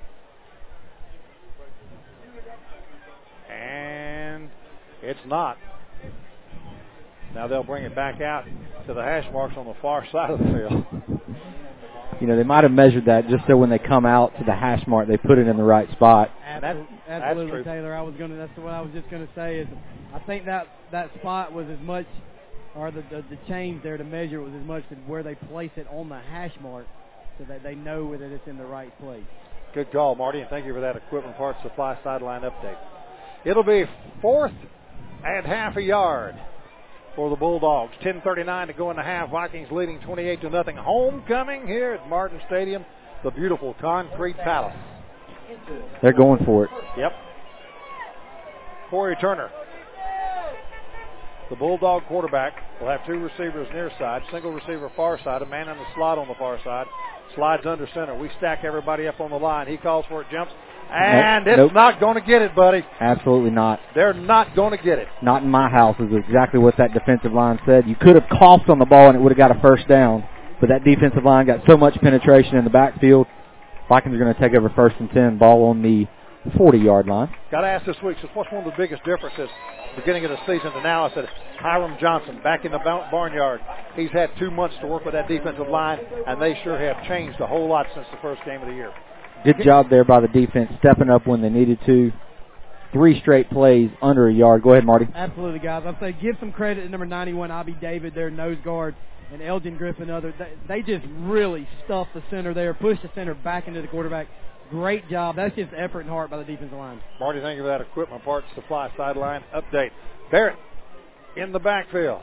[SPEAKER 1] And it's not. Now they'll bring it back out to the hash marks on the far side of the field.
[SPEAKER 2] You know, they might have measured that just so when they come out to the hash mark, they put it in the right spot.
[SPEAKER 3] Absolutely,
[SPEAKER 1] that's,
[SPEAKER 3] absolutely
[SPEAKER 1] that's
[SPEAKER 3] Taylor. I was going to. That's what I was just going to say. Is I think that that spot was as much, or the, the the change there to measure was as much as where they place it on the hash mark, so that they know that it's in the right place.
[SPEAKER 1] Good call, Marty, and thank you for that equipment parts supply sideline update. It'll be fourth and half a yard for the Bulldogs. ten thirty-nine to go in the half. Vikings leading twenty-eight to nothing. Homecoming here at Martin Stadium, the beautiful concrete palace.
[SPEAKER 2] They're going for it.
[SPEAKER 1] Yep. Corey Turner, the Bulldog quarterback, will have two receivers near side, single receiver far side, a man in the slot on the far side. Slides under center. We stack everybody up on the line. He calls for it, jumps, and
[SPEAKER 2] nope.
[SPEAKER 1] it's
[SPEAKER 2] Nope.
[SPEAKER 1] not going to get it, buddy.
[SPEAKER 2] Absolutely not.
[SPEAKER 1] They're not going to get it.
[SPEAKER 2] Not in my house is exactly what that defensive line said. You could have coughed on the ball and it would have got a first down, but that defensive line got so much penetration in the backfield. Vikings are going to take over first and ten, ball on the forty-yard line.
[SPEAKER 1] Got to ask this week, so what's one of the biggest differences beginning of the season to now? I said Hiram Johnson back in the barnyard. He's had two months to work with that defensive line, and they sure have changed a whole lot since the first game of the year.
[SPEAKER 2] Good job there by the defense, stepping up when they needed to. Three straight plays under a yard. Go ahead, Marty.
[SPEAKER 3] Absolutely, guys. I'd say give some credit to number ninety-one, Abby David, their nose guard, and Elgin Griffin. Other they, they just really stuffed the center there, pushed the center back into the quarterback. Great job. That's just effort and heart by the defensive line.
[SPEAKER 1] Marty, thank you for that equipment parts supply sideline update. Barrett in the backfield.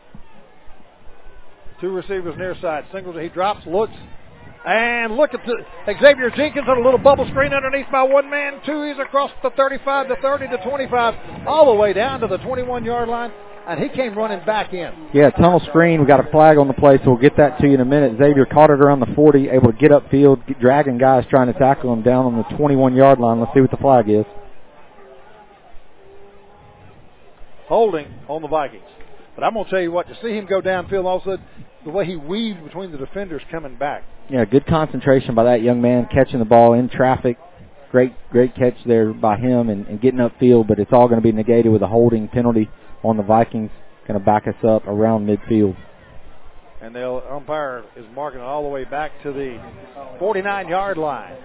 [SPEAKER 1] Two receivers near side. Singles, he drops, looks, and look at the, Xavier Jenkins on a little bubble screen underneath by one man. Two, he's across the thirty-five to thirty to twenty-five, all the way down to the twenty-one-yard line, and he came running back in.
[SPEAKER 2] Yeah, tunnel screen. We got a flag on the play, so we'll get that to you in a minute. Xavier caught it around the forty, able to get upfield, get, dragging guys trying to tackle him down on the twenty-one-yard line. Let's see what the flag is.
[SPEAKER 1] Holding on the Vikings. But I'm going to tell you what, to see him go downfield, all of a sudden, the way he weaved between the defenders coming back.
[SPEAKER 2] Yeah, good concentration by that young man, catching the ball in traffic. Great, great catch there by him and, and getting upfield, but it's all going to be negated with a holding penalty on the Vikings. Going to back us up around midfield.
[SPEAKER 1] And the umpire is marking it all the way back to the forty-nine-yard line.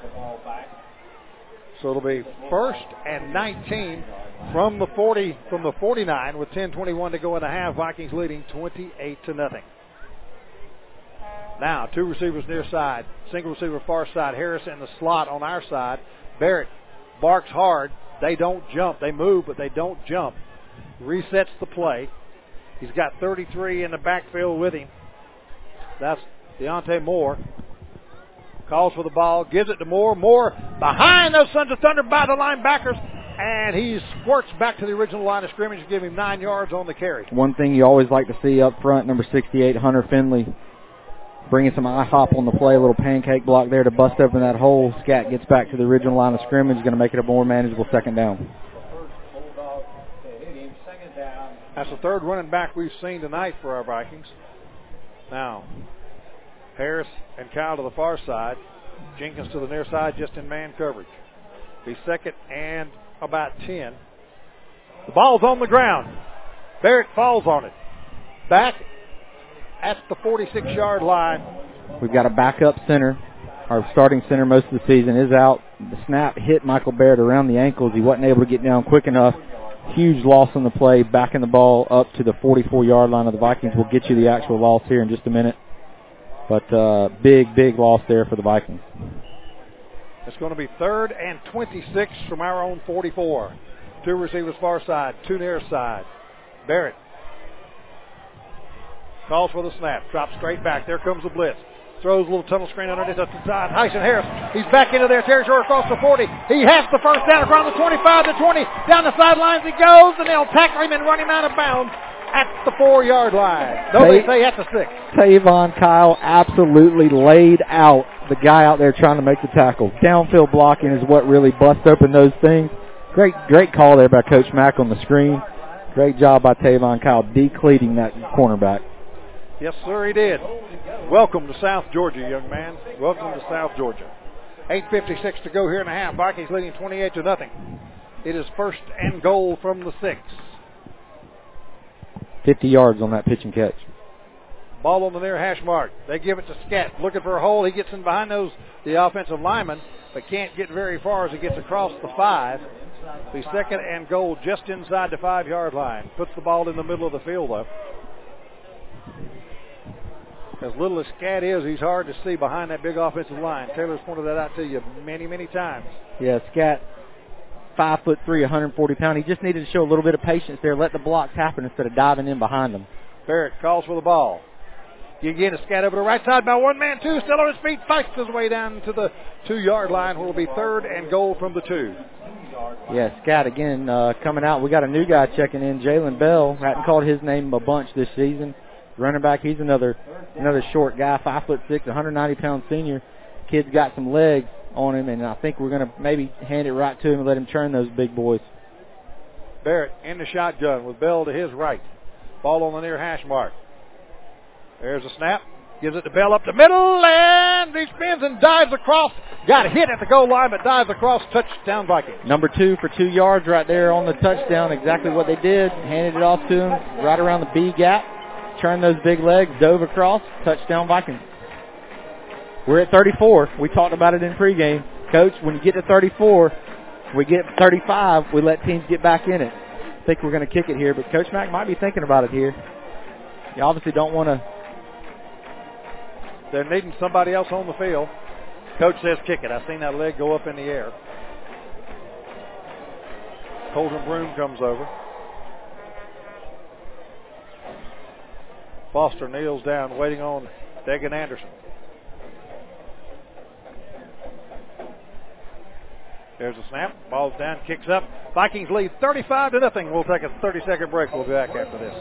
[SPEAKER 1] So it'll be first and nineteen from the forty, from the forty-nine, with ten twenty-one to go in the half. Vikings leading twenty-eight to nothing. Now two receivers near side, single receiver far side. Harris in the slot on our side. Barrett barks hard. They don't jump. They move, but they don't jump. Resets the play. He's got thirty-three in the backfield with him. That's Deontay Moore. Calls for the ball, gives it to Moore. Moore behind those Sons of Thunder by the linebackers, and he squirts back to the original line of scrimmage and give him nine yards on the carry.
[SPEAKER 2] One thing you always like to see up front, number sixty-eight, Hunter Finley, bringing some I-hop on the play, a little pancake block there to bust open that hole. Scat gets back to the original line of scrimmage, going to make it a more manageable second down.
[SPEAKER 1] That's the third running back we've seen tonight for our Vikings. Now, Harris and Kyle to the far side. Jenkins to the near side, just in man coverage. Be second and about ten. The ball's on the ground. Barrett falls on it. Back at the forty-six-yard line.
[SPEAKER 2] We've got a backup center. Our starting center most of the season is out. The snap hit Michael Barrett around the ankles. He wasn't able to get down quick enough. Huge loss on the play, backing the ball up to the forty-four-yard line of the Vikings. We'll get you the actual loss here in just a minute. But uh, big, big loss there for the Vikings.
[SPEAKER 1] It's going to be third and twenty-six from our own forty-four. Two receivers far side, two near side. Barrett calls for the snap, drops straight back. There comes the blitz. Throws a little tunnel screen underneath the side. Tyson Harris, he's back into their territory across the forty. He has the first down across the twenty-five to twenty. Down the sidelines he goes, and they'll tackle him and run him out of bounds at the four-yard line. No, they say at the six.
[SPEAKER 2] Tavon Kyle absolutely laid out the guy out there trying to make the tackle. Downfield blocking is what really busts open those things. Great, great call there by Coach Mack on the screen. Great job by Tavon Kyle decleating that cornerback.
[SPEAKER 1] Yes, sir, he did. Welcome to South Georgia, young man. Welcome to South Georgia. eight fifty-six to go here in a half. Vikings leading twenty-eight to nothing. It is first and goal from the six.
[SPEAKER 2] fifty yards on that pitch and catch.
[SPEAKER 1] Ball on the near hash mark. They give it to Scat. Looking for a hole. He gets in behind those, the offensive lineman, but can't get very far as he gets across the five. The second and goal just inside the five-yard line. Puts the ball in the middle of the field, though. As little as Scat is, he's hard to see behind that big offensive line. Taylor's pointed that out to you many, many times.
[SPEAKER 2] Yeah, Scat, five foot three, one hundred forty pounds. He just needed to show a little bit of patience there, let the blocks happen instead of diving in behind them.
[SPEAKER 1] Barrett calls for the ball. You get a Scat over the right side by one man, two, still on his feet, fights his way down to the two-yard line, where it will be third and goal from the two.
[SPEAKER 2] Yeah, Scat again uh, coming out. We got a new guy checking in, Jalen Bell. Hadn't called his name a bunch this season. Running back, he's another another short guy, five foot six, one hundred ninety pound senior. Kid's got some legs on him, and I think we're going to maybe hand it right to him and let him turn those big boys.
[SPEAKER 1] Barrett in the shotgun with Bell to his right. Ball on the near hash mark. There's a snap. Gives it to Bell up the middle, and he spins and dives across. Got hit at the goal line, but dives across. Touchdown Vikings.
[SPEAKER 2] Number two for two yards right there on the touchdown. Exactly what they did. Handed it off to him right around the B gap. Turned those big legs, dove across. Touchdown Vikings. We're at thirty-four. We talked about it in pregame. Coach, when you get to thirty-four, we get thirty-five, we let teams get back in it. I think we're going to kick it here, but Coach Mack might be thinking about it here. You obviously don't want to.
[SPEAKER 1] They're needing somebody else on the field. Coach says kick it. I seen that leg go up in the air. Colton Broom comes over. Foster kneels down, waiting on Dagan Anderson. There's a snap. Ball's down, kicks up. Vikings lead thirty-five to nothing. We'll take a thirty-second break. We'll be back after this.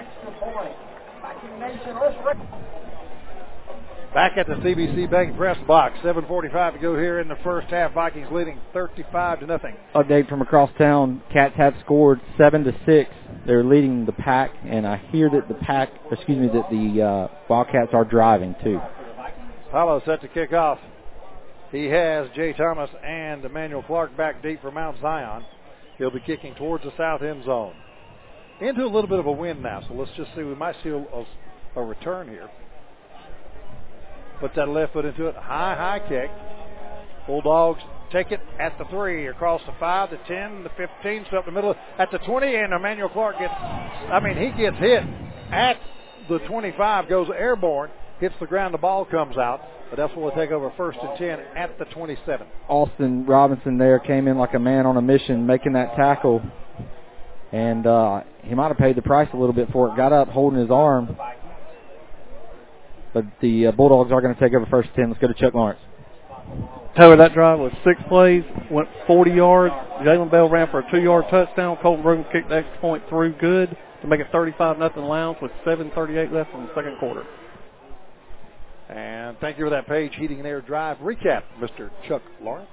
[SPEAKER 1] Back at the C B C Bank press box. seven forty-five to go here in the first half. Vikings leading thirty-five to nothing.
[SPEAKER 2] Update from across town. Cats have scored seven to six. They're leading the pack, and I hear that the pack, excuse me, that the uh, Wildcats are driving too.
[SPEAKER 1] Paulo set to kick off. He has Jay Thomas and Emmanuel Clark back deep for Mount Zion. He'll be kicking towards the south end zone. Into a little bit of a wind now, so let's just see. We might see a, a, a return here. Put that left foot into it. High, high kick. Bulldogs take it at the three, across the five, the ten, the fifteen, so up the middle at the twenty, and Emmanuel Clark gets, I mean, he gets hit at the twenty-five, goes airborne, hits the ground, the ball comes out, but that's what we'll take over first and ten at the twenty-seven.
[SPEAKER 2] Austin Robinson there came in like a man on a mission, making that tackle, and uh, he might have paid the price a little bit for it. Got up holding his arm. But the uh, Bulldogs are going to take over first and ten. Let's go to Chuck Lawrence.
[SPEAKER 4] Taylor, that drive was six plays, went forty yards. Jalen Bell ran for a two-yard touchdown. Colton Broom kicked the extra point through good to make it thirty-five nothing Lowndes with seven thirty-eight left in the second quarter.
[SPEAKER 1] And thank you for that Page Heating and Air Drive recap, Mister Chuck Lawrence.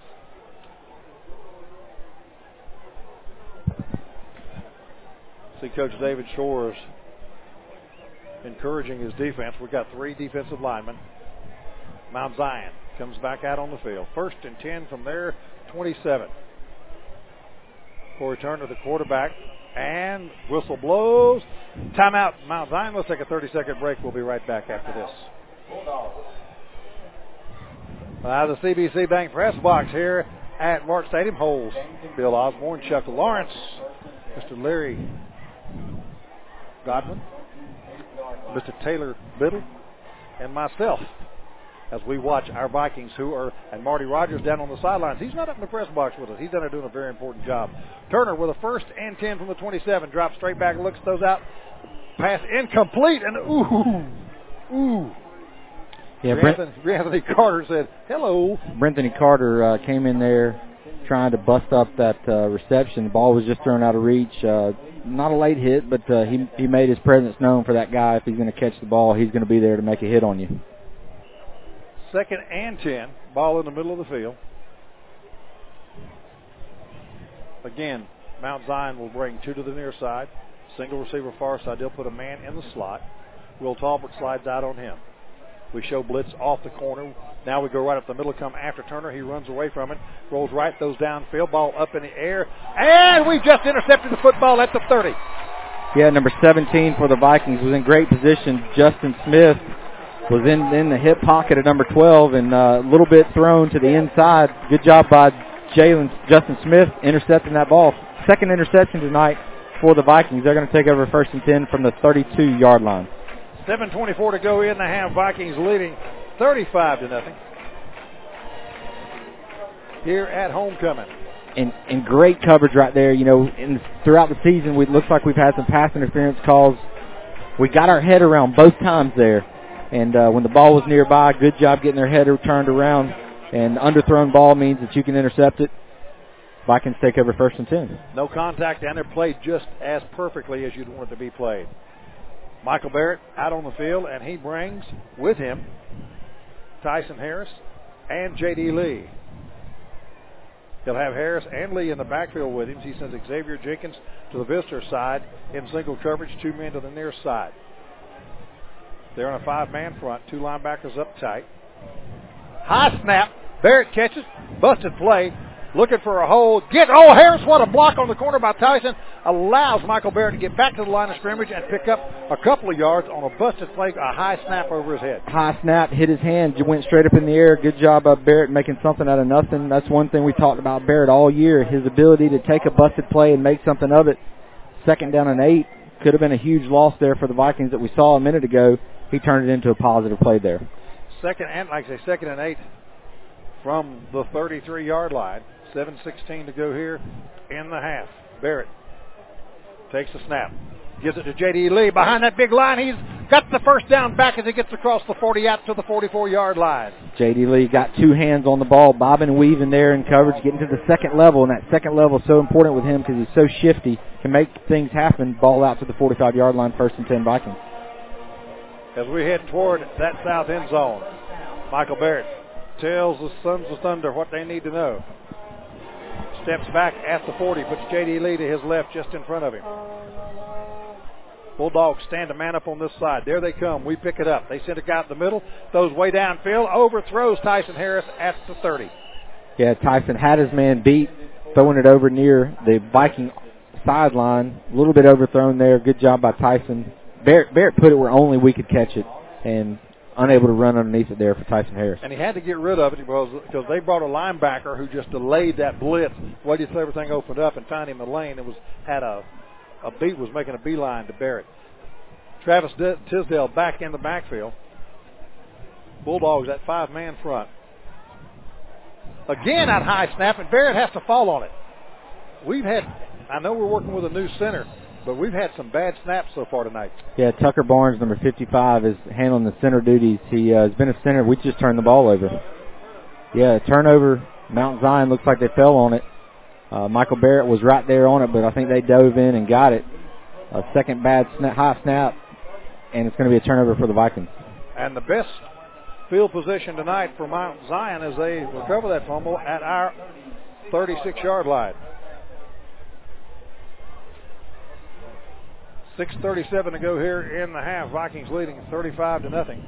[SPEAKER 1] See Coach David Shores encouraging his defense. We've got three defensive linemen. Mount Zion comes back out on the field. First and ten from their twenty-seven. Corey Turner, the quarterback, and whistle blows. Timeout, Mount Zion. Let's take a thirty-second break. We'll be right back after this. Uh, the C B C Bank press box here at Mark Stadium holds Bill Osborne, Chuck Lawrence, Mister Larry Godwin, Mister Taylor Biddle, and myself as we watch our Vikings, who are, and Marty Rogers down on the sidelines. He's not up in the press box with us. He's down there doing a very important job. Turner with a first and ten from the twenty-seven. Drops straight back, looks, throws out. Pass incomplete, and ooh, ooh.
[SPEAKER 2] Yeah,
[SPEAKER 1] Anthony, Anthony Carter said, hello.
[SPEAKER 2] Anthony Carter uh, came in there trying to bust up that uh, reception. The ball was just thrown out of reach. Uh, not a late hit, but uh, he, he made his presence known for that guy. If he's going to catch the ball, he's going to be there to make a hit on you.
[SPEAKER 1] Second and ten. Ball in the middle of the field. Again, Mount Zion will bring two to the near side. Single receiver far side. They'll put a man in the slot. Will Talbot slides out on him. We show blitz off the corner. Now we go right up the middle, come after Turner. He runs away from it. Rolls right, throws downfield. Ball up in the air. And we've just intercepted the football at the thirty.
[SPEAKER 2] Yeah, number seventeen for the Vikings was in great position. Justin Smith was in, in the hip pocket of number twelve and uh, a little bit thrown to the inside. Good job by Jalen Justin Smith intercepting that ball. Second interception tonight for the Vikings. They're going to take over first and ten from the thirty-two-yard line.
[SPEAKER 1] seven twenty-four to go in the half. Vikings leading thirty-five to nothing here at homecoming.
[SPEAKER 2] And, and great coverage right there. You know, in, throughout the season, it looks like we've had some pass interference calls. We got our head around both times there. And uh, when the ball was nearby, good job getting their head turned around. And underthrown ball means that you can intercept it. Vikings take over first and ten.
[SPEAKER 1] No contact, and they're played just as perfectly as you'd want it to be played. Michael Barrett out on the field, and he brings with him Tyson Harris and J D. Lee. He'll have Harris and Lee in the backfield with him. He sends Xavier Jenkins to the visitor side in single coverage, two men to the near side. They're on a five-man front, two linebackers up tight. High snap. Barrett catches. Busted play. Looking for a hole. Get, oh, Harris, what a block on the corner by Tyson. Allows Michael Barrett to get back to the line of scrimmage and pick up a couple of yards on a busted play, a high snap over his head.
[SPEAKER 2] High snap, hit his hand, went straight up in the air. Good job by Barrett making something out of nothing. That's one thing we talked about Barrett all year, his ability to take a busted play and make something of it. Second down and eight. Could have been a huge loss there for the Vikings that we saw a minute ago. He turned it into a positive play there.
[SPEAKER 1] Second and, like I say, second and eight from the thirty-three-yard line. seven sixteen to go here in the half. Barrett takes the snap. Gives it to J D. Lee. Behind that big line, he's got the first down back as he gets across the forty out to the forty-four-yard line.
[SPEAKER 2] J D. Lee got two hands on the ball, bobbing and weaving there in coverage, getting to the second level, and that second level is so important with him because he's so shifty, can make things happen. Ball out to the forty-five-yard line, first and ten Vikings.
[SPEAKER 1] As we head toward that south end zone, Michael Barrett tells the Sons of Thunder what they need to know. Steps back at the forty, puts J D. Lee to his left just in front of him. Bulldogs stand a man up on this side. There they come. We pick it up. They send a guy up the middle, throws way downfield, overthrows Tyson Harris at the thirty.
[SPEAKER 2] Yeah, Tyson had his man beat, throwing it over near the Viking sideline. A little bit overthrown there. Good job by Tyson. Barrett, Barrett put it where only we could catch it, and unable to run underneath it there for Tyson Harris.
[SPEAKER 1] And he had to get rid of it because, because they brought a linebacker who just delayed that blitz, waited until everything opened up and found him in the lane and was had a a beat was making a beeline to Barrett. Travis Tisdale back in the backfield. Bulldogs at five-man front. Again that high snap, and Barrett has to fall on it. We've had, I know we're working with a new center, but we've had some bad snaps so far tonight.
[SPEAKER 2] Yeah, Tucker Barnes, number fifty-five, is handling the center duties. He uh, has been a center. We just turned the ball over. Yeah, turnover. Mount Zion looks like they fell on it. Uh, Michael Barrett was right there on it, but I think they dove in and got it. A second bad snap, high snap, and it's going to be a turnover for the Vikings.
[SPEAKER 1] And the best field position tonight for Mount Zion as they recover that fumble at our thirty-six-yard line. six thirty-seven to go here in the half. Vikings leading thirty-five to nothing.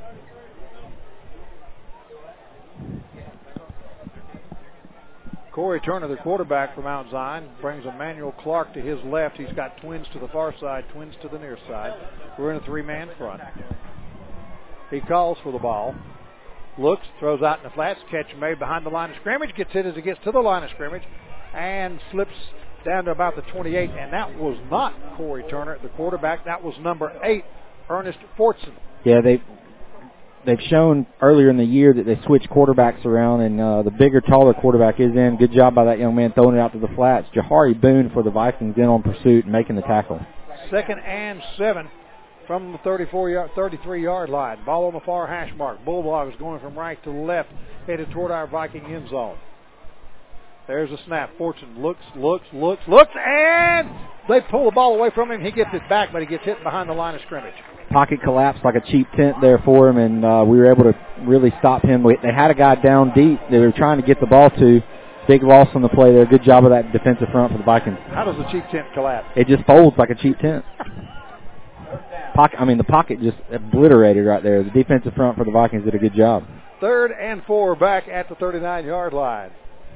[SPEAKER 1] Corey Turner, the quarterback for Mount Zion, brings Emmanuel Clark to his left. He's got twins to the far side, twins to the near side. We're in a three-man front. He calls for the ball. Looks, throws out in the flats. Catch made behind the line of scrimmage. Gets hit as he gets to the line of scrimmage and slips down to about the twenty-eight. And that was not Corey Turner, the quarterback. That was number eight, Ernest Fortson.
[SPEAKER 2] Yeah, they they've shown earlier in the year that they switch quarterbacks around, and uh, the bigger, taller quarterback is in. Good job by that young man throwing it out to the flats. Jahari Boone for the Vikings in on pursuit and making the tackle.
[SPEAKER 1] Second and seven from the thirty-four yard, thirty-three-yard line. Ball on the far hash mark. Bulldogs going from right to left, headed toward our Viking end zone. There's a snap. Fortune looks, looks, looks, looks, and they pull the ball away from him. He gets it back, but he gets hit behind the line of scrimmage.
[SPEAKER 2] Pocket collapsed like a cheap tent there for him, and uh, we were able to really stop him. They had a guy down deep they were trying to get the ball to. Big loss on the play there. Good job of that defensive front for the Vikings.
[SPEAKER 1] How does the cheap tent collapse?
[SPEAKER 2] It just folds like a cheap tent. Pocket, I mean, the pocket just obliterated right there. The defensive front for the Vikings did a good job.
[SPEAKER 1] Third and four back at the thirty-nine-yard line.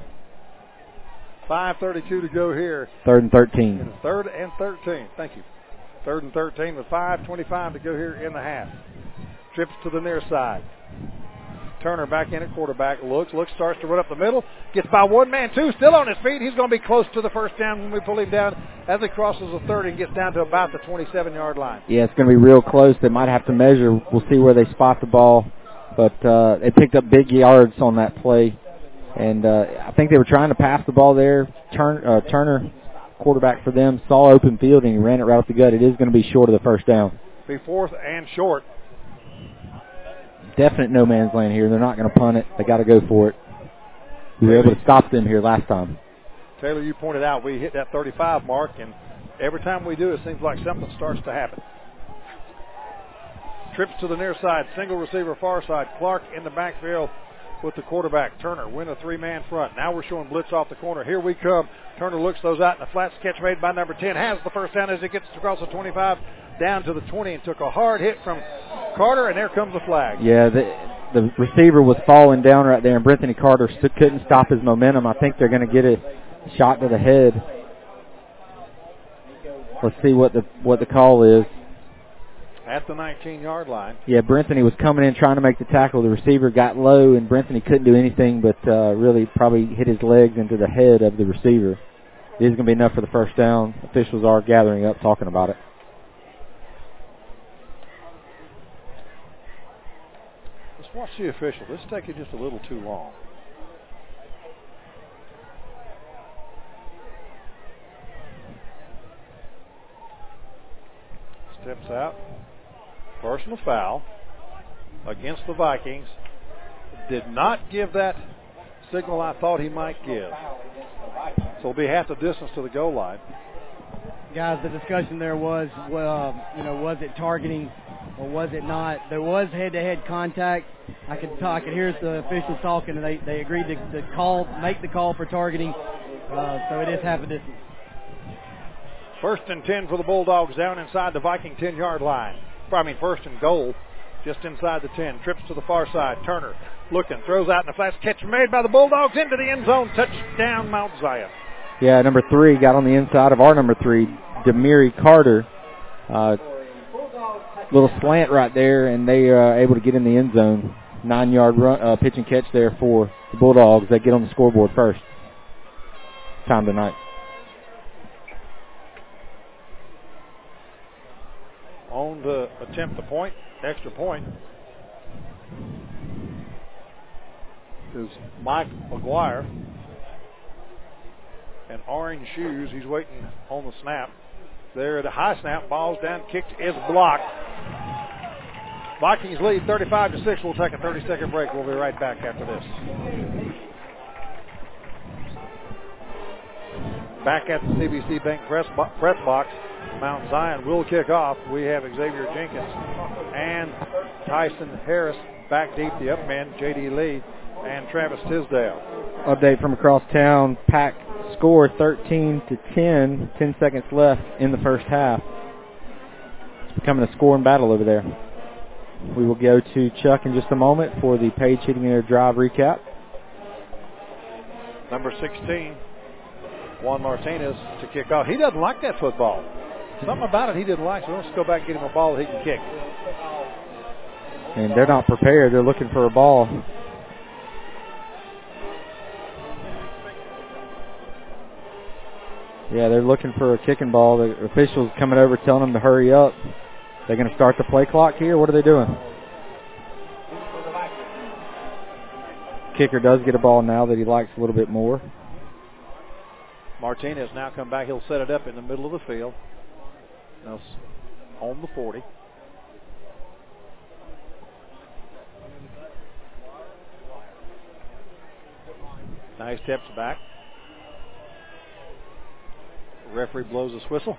[SPEAKER 1] five thirty-two to go here.
[SPEAKER 2] Third and thirteen.
[SPEAKER 1] Third and thirteen. Thank you. Third and thirteen with five twenty-five to go here in the half. Trips to the near side. Turner back in at quarterback. Looks, looks, starts to run up the middle. Gets by one man, two, still on his feet. He's going to be close to the first down when we pull him down as he crosses the thirty and gets down to about the twenty-seven-yard line.
[SPEAKER 2] Yeah, it's going to be real close. They might have to measure. We'll see where they spot the ball. But uh, they picked up big yards on that play. And uh, I think they were trying to pass the ball there. Turn, uh, Turner, quarterback for them, saw open field, and he ran it right up the gut. It is going to be short of the first down.
[SPEAKER 1] Be fourth and short.
[SPEAKER 2] Definite no man's land here. They're not going to punt it. They got to go for it. We were able to stop them here last time.
[SPEAKER 1] Taylor, you pointed out we hit that thirty-five mark, and every time we do, it seems like something starts to happen. Trips to the near side, single receiver far side. Clark in the backfield with the quarterback. Turner win a three-man front. Now we're showing blitz off the corner. Here we come. Turner looks those out in the flats. Catch made by number ten. Has the first down as he gets across the twenty-five down to the twenty and took a hard hit from Carter, and there comes the flag.
[SPEAKER 2] Yeah, the, the receiver was falling down right there, and Brenthany Carter st- couldn't stop his momentum. I think they're going to get a shot to the head. Let's see what the what the call is.
[SPEAKER 1] At the nineteen-yard line.
[SPEAKER 2] Yeah, Brenthany was coming in trying to make the tackle. The receiver got low, and Brenthany couldn't do anything but uh, really probably hit his legs into the head of the receiver. It is going to be enough for the first down. Officials are gathering up, talking about it.
[SPEAKER 1] Let's watch the official. This is taking just a little too long. Steps out. Personal foul against the Vikings. Did not give that signal I thought he might give. So it'll be half the distance to the goal line.
[SPEAKER 3] Guys, the discussion there was, well, you know, was it targeting or was it not? There was head-to-head contact. I could talk, I could hear the officials talking, and they, they agreed to, to call, make the call for targeting. Uh, so it is half a distance.
[SPEAKER 1] First and ten for the Bulldogs down inside the Viking ten-yard line. I mean, first and goal, just inside the ten. Trips to the far side. Turner looking, throws out in the flats. Catch made by the Bulldogs into the end zone. Touchdown, Mount Zion.
[SPEAKER 2] Yeah, number three got on the inside of our number three, Demiri Carter. Uh, little slant right there, and they are able to get in the end zone. Nine-yard run, uh, pitch and catch there for the Bulldogs. They get on the scoreboard first. Time tonight.
[SPEAKER 1] On to attempt the point, extra point, is Mike McGuire. In orange shoes, he's waiting on the snap. There, the high snap, ball's down, kicked, is blocked. Vikings lead thirty-five to six. We'll take a thirty-second break. We'll be right back after this. Back at the C B C Bank press, bo- press box. Mount Zion will kick off. We have Xavier Jenkins and Tyson Harris back deep, the up man, J D Lee, and Travis Tisdale.
[SPEAKER 2] Update from across town. Pack score thirteen to ten. ten seconds left in the first half. It's becoming a scoring battle over there. We will go to Chuck in just a moment for the Page Heating and Air Drive recap.
[SPEAKER 1] Number sixteen, Juan Martinez to kick off. He doesn't like that football. Something about it he didn't like, so let's go back and get him a ball that he can kick.
[SPEAKER 2] And they're not prepared. They're looking for a ball. Yeah, they're looking for a kicking ball. The officials coming over telling them to hurry up. They're going to start the play clock here. What are they doing? Kicker does get a ball now that he likes a little bit more.
[SPEAKER 1] Martinez now come back. He'll set it up in the middle of the field. Now on the forty. Now he steps back. The referee blows his whistle.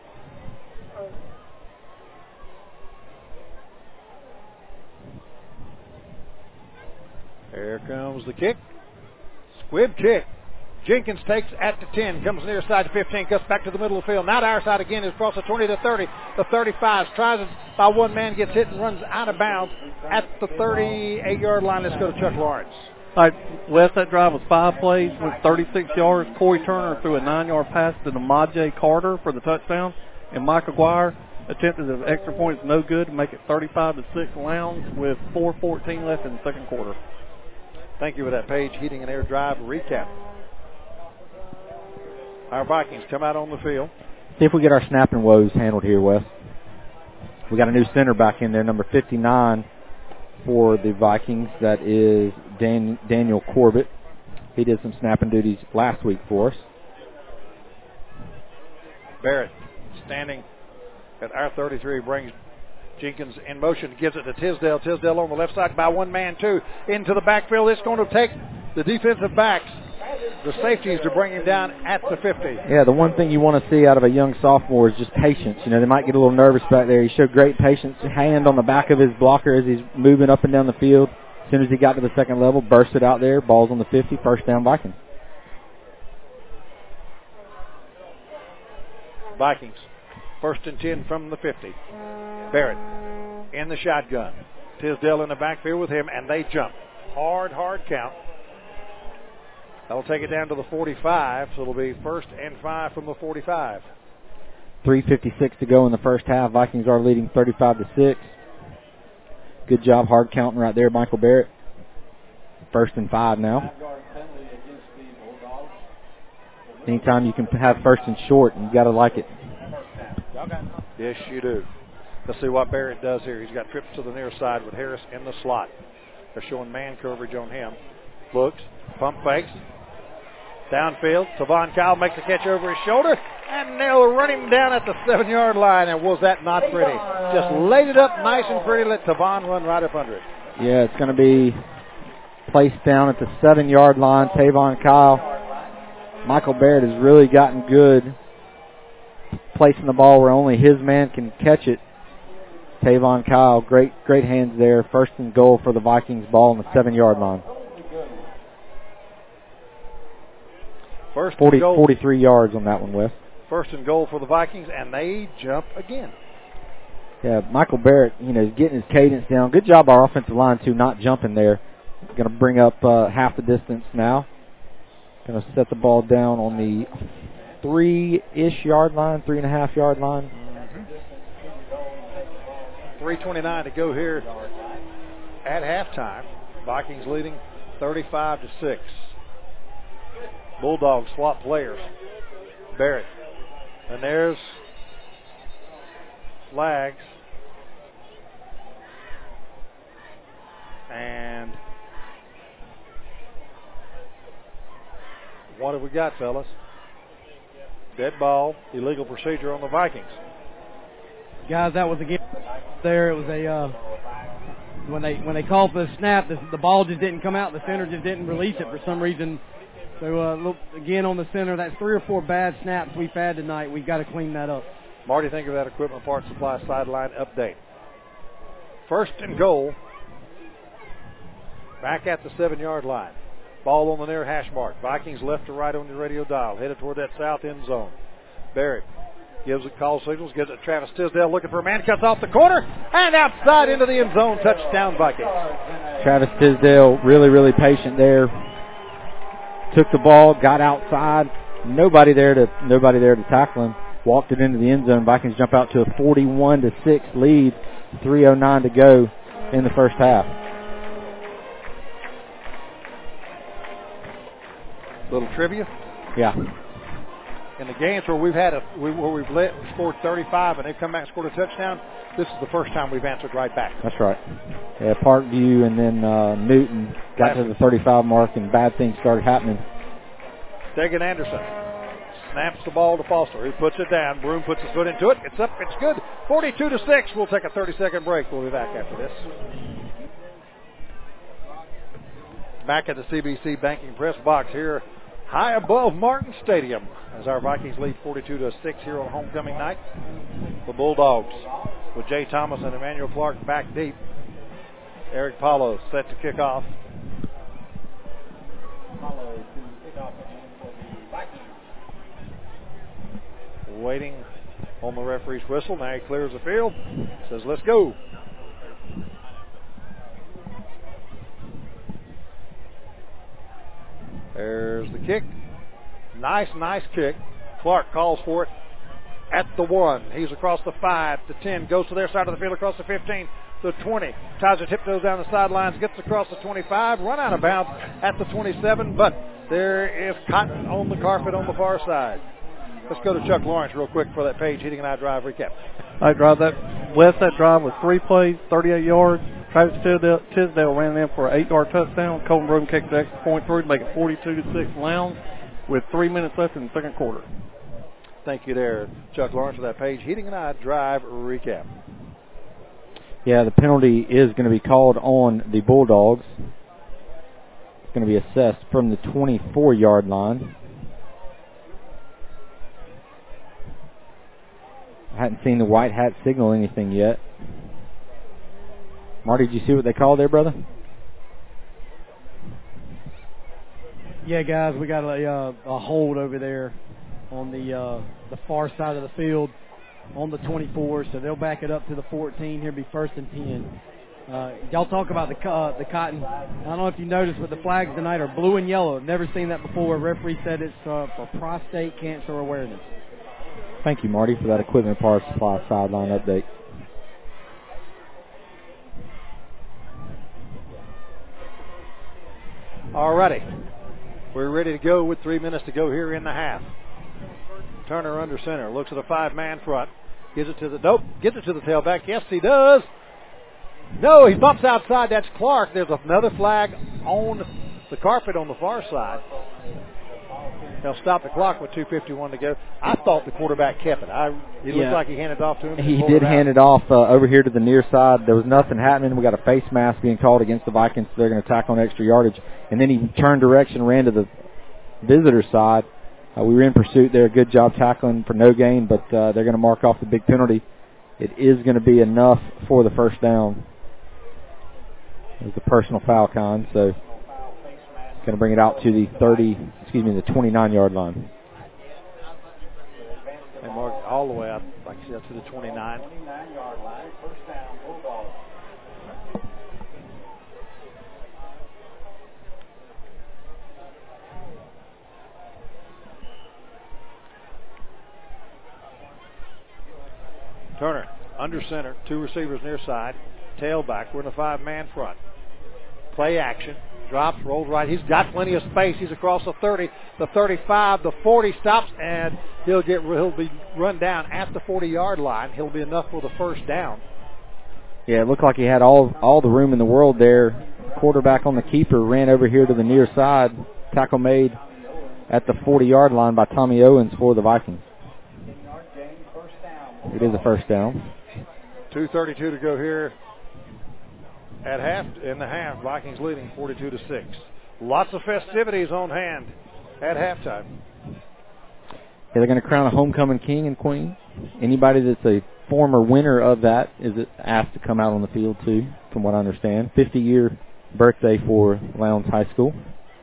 [SPEAKER 1] Here comes the kick. Squib kick. Jenkins takes at the ten, comes near side to fifteen, cuts back to the middle of the field. Now to our side again, is across the twenty to thirty, the thirty-five, tries it by one man, gets hit and runs out of bounds at the thirty-eight-yard line. Let's go to Chuck Lawrence.
[SPEAKER 4] All right, Wes, that drive was five plays with thirty-six yards. Corey Turner threw a nine-yard pass to Namaje Carter for the touchdown, and Mike Aguirre attempted an extra point, no good, to make it thirty-five to six Lowndes with four fourteen left in the second quarter.
[SPEAKER 1] Thank you for that Page Heating and Air Drive recap. Our Vikings come out on the field.
[SPEAKER 2] See if we get our snapping woes handled here, Wes. We got a new center back in there, number fifty-nine for the Vikings. That is Dan, Daniel Corbett. He did some snapping duties last week for us.
[SPEAKER 1] Barrett standing at our thirty-three, brings Jenkins in motion, gives it to Tisdale. Tisdale on the left side by one man, too. Into the backfield. It's going to take the defensive backs, the safeties, to bring him down at the fifty.
[SPEAKER 2] Yeah, the one thing you want to see out of a young sophomore is just patience. You know, they might get a little nervous back there. He showed great patience, hand on the back of his blocker as he's moving up and down the field. As soon as he got to the second level, bursted out there. Ball's on the fifty, first down Vikings.
[SPEAKER 1] Vikings, first and ten from the fifty. Barrett in the shotgun. Tisdale in the backfield with him, and they jump. Hard, hard count. That'll take it down to the forty-five, so it'll be first and five from the forty-five.
[SPEAKER 2] three fifty-six to go in the first half. Vikings are leading thirty-five to six. Good job hard counting right there, Michael Barrett. First and five now. Anytime you can have first and short, you got to like it.
[SPEAKER 1] Yes, you do. Let's see what Barrett does here. He's got trips to the near side with Harris in the slot. They're showing man coverage on him. Looks, pump fakes. Downfield, Tavon Kyle makes a catch over his shoulder, and they'll run him down at the seven-yard line. And was that not pretty? Just laid it up nice and pretty, let Tavon run right up under it.
[SPEAKER 2] Yeah, it's going to be placed down at the seven-yard line. Tavon Kyle. Michael Barrett has really gotten good placing the ball where only his man can catch it. Tavon Kyle, great great hands there. First and goal for the Vikings, ball on the seven-yard line.
[SPEAKER 1] First
[SPEAKER 2] forty,
[SPEAKER 1] and goal.
[SPEAKER 2] forty-three yards on that one, Wes.
[SPEAKER 1] First and goal for the Vikings, and they jump again.
[SPEAKER 2] Yeah, Michael Barrett, you know, getting his cadence down. Good job our offensive line, too, not jumping there. Going to bring up uh, half the distance now. Going to set the ball down on the three-ish yard line, three-and-a-half yard line.
[SPEAKER 1] three twenty-nine to go here at halftime. Vikings leading thirty-five to six. Bulldogs swap players. Barrett. And there's flags. And what have we got, fellas? Dead ball, illegal procedure on the Vikings.
[SPEAKER 3] Guys, that was again there. It was a uh, when they when they called for the snap, the, the ball just didn't come out. The center just didn't release it for some reason. So uh, look again on the center. That's three or four bad snaps we've had tonight. We've got to clean that up.
[SPEAKER 1] Marty, think of that equipment parts supply sideline update. First and goal. Back at the seven-yard line. Ball on the near hash mark. Vikings left to right on the radio dial. Headed toward that south end zone. Barrett gives it call signals. Gives it to Travis Tisdale looking for a man. Cuts off the corner. And outside into the end zone. Touchdown Vikings.
[SPEAKER 2] Travis Tisdale really, really patient there. Took the ball. Got outside. Nobody there to nobody there to tackle him. Walked it into the end zone. Vikings jump out to a forty-one to six lead. three oh nine to go in the first half.
[SPEAKER 1] Little trivia.
[SPEAKER 2] Yeah.
[SPEAKER 1] In the games where we've had a where we've let, scored thirty-five and they've come back and scored a touchdown, this is the first time we've answered right back.
[SPEAKER 2] That's right. Yeah, Parkview and then uh, Newton got to the thirty-five mark and bad things started happening.
[SPEAKER 1] Tegan Anderson snaps the ball to Foster. He puts it down. Broom puts his foot into it. It's up. It's good. forty-two to six. We'll take a thirty-second break. We'll be back after this. Back at the C B C Banking Press Box here, high above Martin Stadium, as our Vikings lead forty-two to six here on homecoming night. The Bulldogs with Jay Thomas and Emmanuel Clark back deep. Eric Paulo set to kick off. Paulo to kick off again for the Vikings. Waiting on the referee's whistle. Now he clears the field. Says, let's go. There's the kick. Nice, nice kick. Clark calls for it at the one. He's across the five to ten. Goes to their side of the field across the fifteen. The twenty. Ties a tiptoes down the sidelines. Gets across the twenty-five. Run out of bounds at the twenty-seven. But there is cotton on the carpet on the far side. Let's go to Chuck Lawrence real quick for that Page Heating and Eye Drive recap.
[SPEAKER 4] I drive that West. That drive was three plays, thirty-eight yards. Travis Tisdale, Tisdale ran in for an eight-yard touchdown. Colton Broom kicked the extra point through to make it forty-two to six Lowndes with three minutes left in the second quarter.
[SPEAKER 1] Thank you there, Chuck Lawrence, for that Page Heating and Eye Drive recap.
[SPEAKER 2] Yeah, the penalty is going to be called on the Bulldogs. It's going to be assessed from the twenty-four-yard line. I hadn't seen the white hat signal anything yet. Marty, did you see what they called there, brother?
[SPEAKER 3] Yeah, guys, we got a, uh, a hold over there on the uh, the far side of the field on the twenty-four, so they'll back it up to the fourteen. Here be first and ten. Uh, y'all talk about the uh, the cotton. I don't know if you noticed, but the flags tonight are blue and yellow. I've never seen that before. Referee said it's uh, for prostate cancer awareness.
[SPEAKER 2] Thank you, Marty, for that Equipment Parts Supply sideline update.
[SPEAKER 1] All righty. We're ready to go with three minutes to go here in the half. Turner under center. Looks at a five-man front. Gives it to the, nope, gives it to the tailback. Yes, he does. No, he bumps outside. That's Clark. There's another flag on the carpet on the far side. They'll stop the clock with two fifty-one to go. I thought the quarterback kept it. I, it
[SPEAKER 2] yeah.
[SPEAKER 1] looked like he handed it off to him.
[SPEAKER 2] He did hand it off uh, over here to the near side. There was nothing happening. We got a face mask being called against the Vikings. So they're going to tackle on extra yardage. And then he turned direction, ran to the visitor side. Uh, we were in pursuit there. Good job tackling for no gain, but uh, they're going to mark off the big penalty. It is going to be enough for the first down. It was a personal foul, Con, so going to bring it out to the thirty, excuse me, the twenty-nine-yard line.
[SPEAKER 1] They marked all the way up, like I said, to the twenty-nine. twenty-nine-yard line, first down, Bulldogs. Turner, under center, two receivers near side, tailback. We're in a five-man front. Play action. Drops, rolls right. He's got plenty of space. He's across the thirty, the thirty-five, the forty, stops, and he'll get he'll be run down at the forty-yard line. He'll be enough for the first down.
[SPEAKER 2] Yeah, it looked like he had all all the room in the world there. Quarterback on the keeper ran over here to the near side. Tackle made at the forty-yard line by Tommy Owens for the Vikings. It is a first down.
[SPEAKER 1] two thirty-two to go here. At half, in the half, Vikings leading forty-two to six. Lots of festivities on hand at halftime.
[SPEAKER 2] Yeah, they're going to crown a homecoming king and queen. Anybody that's a former winner of that is asked to come out on the field too, from what I understand. fifty-year birthday for Lowndes High School.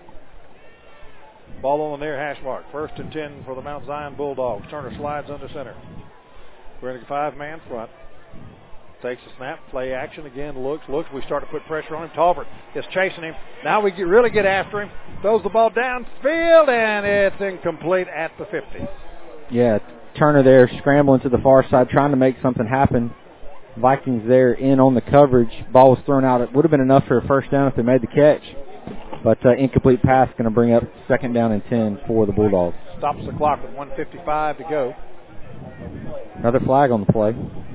[SPEAKER 1] Ball on the near hash mark. First and ten for the Mount Zion Bulldogs. Turner slides under center. We're in a five-man front. Takes a snap, play action again, looks, looks. We start to put pressure on him. Talbert is chasing him. Now we get, really get after him. Throws the ball downfield, and it's incomplete at the fifty.
[SPEAKER 2] Yeah, Turner there scrambling to the far side, trying to make something happen. Vikings there in on the coverage. Ball was thrown out. It would have been enough for a first down if they made the catch. But uh, incomplete pass going to bring up second down and ten for the Bulldogs.
[SPEAKER 1] Stops the clock with one fifty-five to go.
[SPEAKER 2] Another flag on the play.